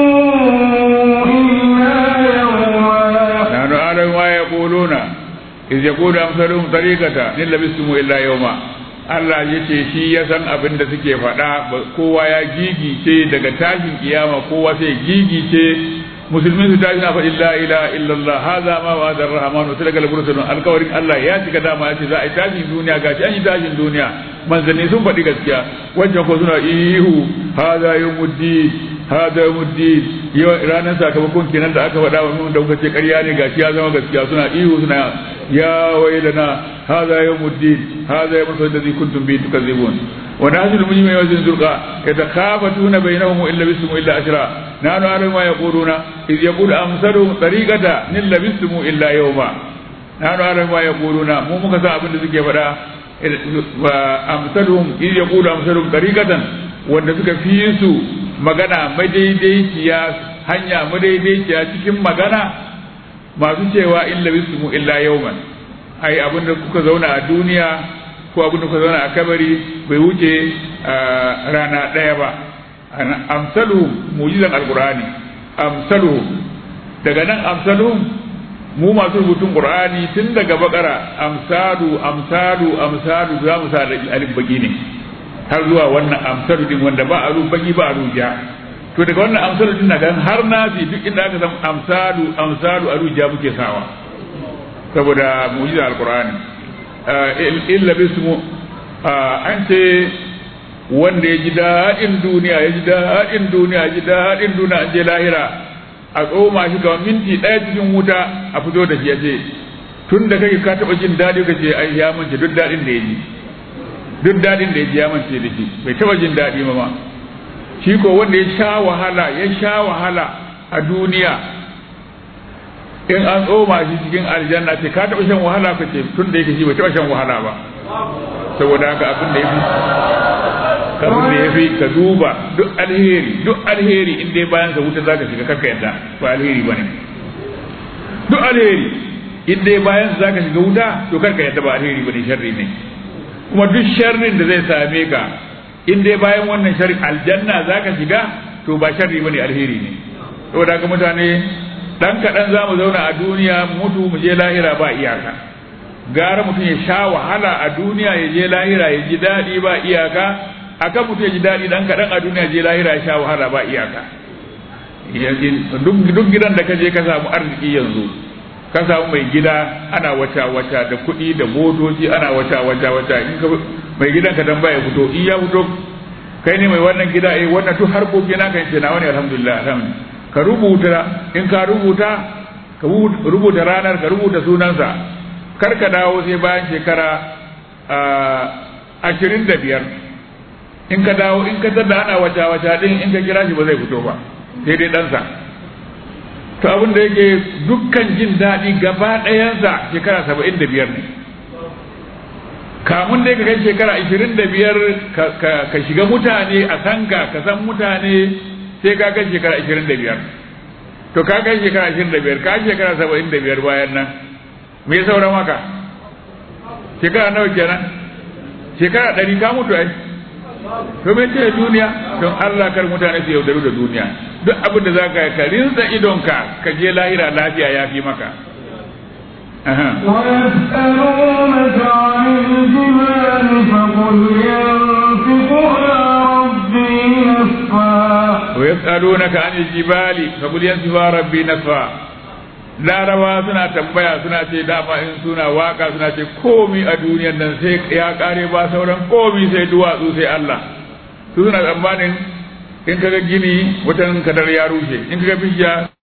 Speaker 1: إلا يوما
Speaker 2: نحن أعلم ما يقولون إذ يقول أمثلهم طريقة إن لبثتم إلا يوما Allah ya ce shi ya san abin da suke faɗa kowa ya gigice daga tashin kiyama kowa sai gigice musulmi su tashi na faɗin la ilaha illallah haza ma wa hadar rahmanu sai daga albursulun alkawarin Allah ya cika dama ya ce za a yi tashin duniya gashi an yi tashin duniya manzanni sun faɗi gaskiya wancan ko suna ihu haza yawmuddin haza yawmuddin ranar sakamakon kenan da aka faɗa wa mun da kuka ce ƙarya ne gashi ya zama gaskiya suna ihu suna ya wailana haza yawmuddin haza yawmul ladzi kuntum bihi tukadzibun wa nahjul mujrimina yawzin zurqa yatakhafatuna bainahum illa bismu illa ashra nanu alim ma yaquluna iz yaqulu amsalu tariqata nil labismu illa yawma nanu alim ma yaquluna mu muka san abin da suke faɗa wa amsaluhum iz yaqulu amsalu tariqatan wanda suka fi su magana madaidaiciya hanya madaidaiciya cikin magana masu cewa illa bismu illa yawman ai abin da kuka zauna a duniya ko abin da kuka zauna a kabari bai wuce rana ɗaya ba amsaluhum mu'jizan alqur'ani amsaluhum daga nan amsaluhum mu masu rubutun qur'ani tun daga bakara amsalu amsalu amsalu za mu sa alif baki ne har zuwa wannan amsalu din wanda ba a baki ba a ruja to daga wannan amsalu din daga har nasi duk inda aka san amsalu amsalu a ruja muke sawa saboda mu'jiza alqur'ani illa bismu an ce wanda ya ji daɗin duniya ya ji daɗin duniya ya ji daɗin duniya an je lahira a tsoma shi ga minti ɗaya cikin wuta a fito da shi ya ce tun da kake ka taɓa jin daɗi ka ce ai ya mance duk daɗin da ya ji duk daɗin da ya ji ya mance da shi bai taɓa jin daɗi ma ma shi ko wanda ya sha wahala ya sha wahala a duniya in an tsoma shi cikin aljanna ce ka taɓa shan wahala ka ce tun da yake shi bai taɓa shan wahala ba saboda haka abin da ya fi abin da ya fi ka duba duk alheri duk alheri in dai bayan sa wuta zaka shiga karka yadda ba alheri bane duk alheri in dai bayan sa zaka shiga wuta to karka yadda ba alheri bane sharri ne kuma duk sharrin da zai same ka in dai bayan wannan sharri aljanna zaka shiga to ba sharri bane alheri ne saboda haka mutane dan kaɗan za mu zauna a duniya mutu mu je lahira ba iyaka gara mutum ya sha wahala a duniya ya je lahira ya ji daɗi ba iyaka akan mutum ya ji daɗi dan kaɗan a duniya je lahira ya sha wahala ba iyaka duk gidan da ka je ka samu arziki yanzu ka samu mai gida ana wata wata da kuɗi da motoci ana wata wata wata in ka mai gidan ka dan baya fito in ya fito kai ne mai wannan gida eh wannan duk harkoki na kan ce na wani alhamdulillah alhamdulillah ka rubuta in ka rubuta ka rubuta ranar ka rubuta sunansa kar ka dawo sai bayan shekara ashirin da biyar in ka dawo in ka tada ana wata wata din in ka kira shi ba zai fito ba sai dai ɗansa to abin da yake dukkan jin daɗi gaba ɗayansa shekara saba'in da biyar ne kamun dai ka kai shekara ashirin da biyar ka shiga mutane a sanka ka san mutane sai ka kai shekara ashirin da biyar to ka kai shekara ashirin da biyar ka shekara saba'in da biyar bayan nan me ya saura maka shekara nawa kenan shekara ɗari ka mutu ai to me ce duniya don Allah kar mutane su yaudaru da duniya duk abin da zaka yi ka rinsa idonka ka je lahira lafiya ya fi maka
Speaker 1: ويسألونك عن الجبال فقل ينسفها ربي نسفا
Speaker 2: ويسألونك عن الجبال فقل ينسفها ربي نسفا larawa suna tambaya suna ce dama in suna waka suna ce komi a duniyar nan sai ya kare ba sauran komi sai duwatsu sai Allah su suna tsammanin in kaga gini watan kadar ya rushe in kaga bishiya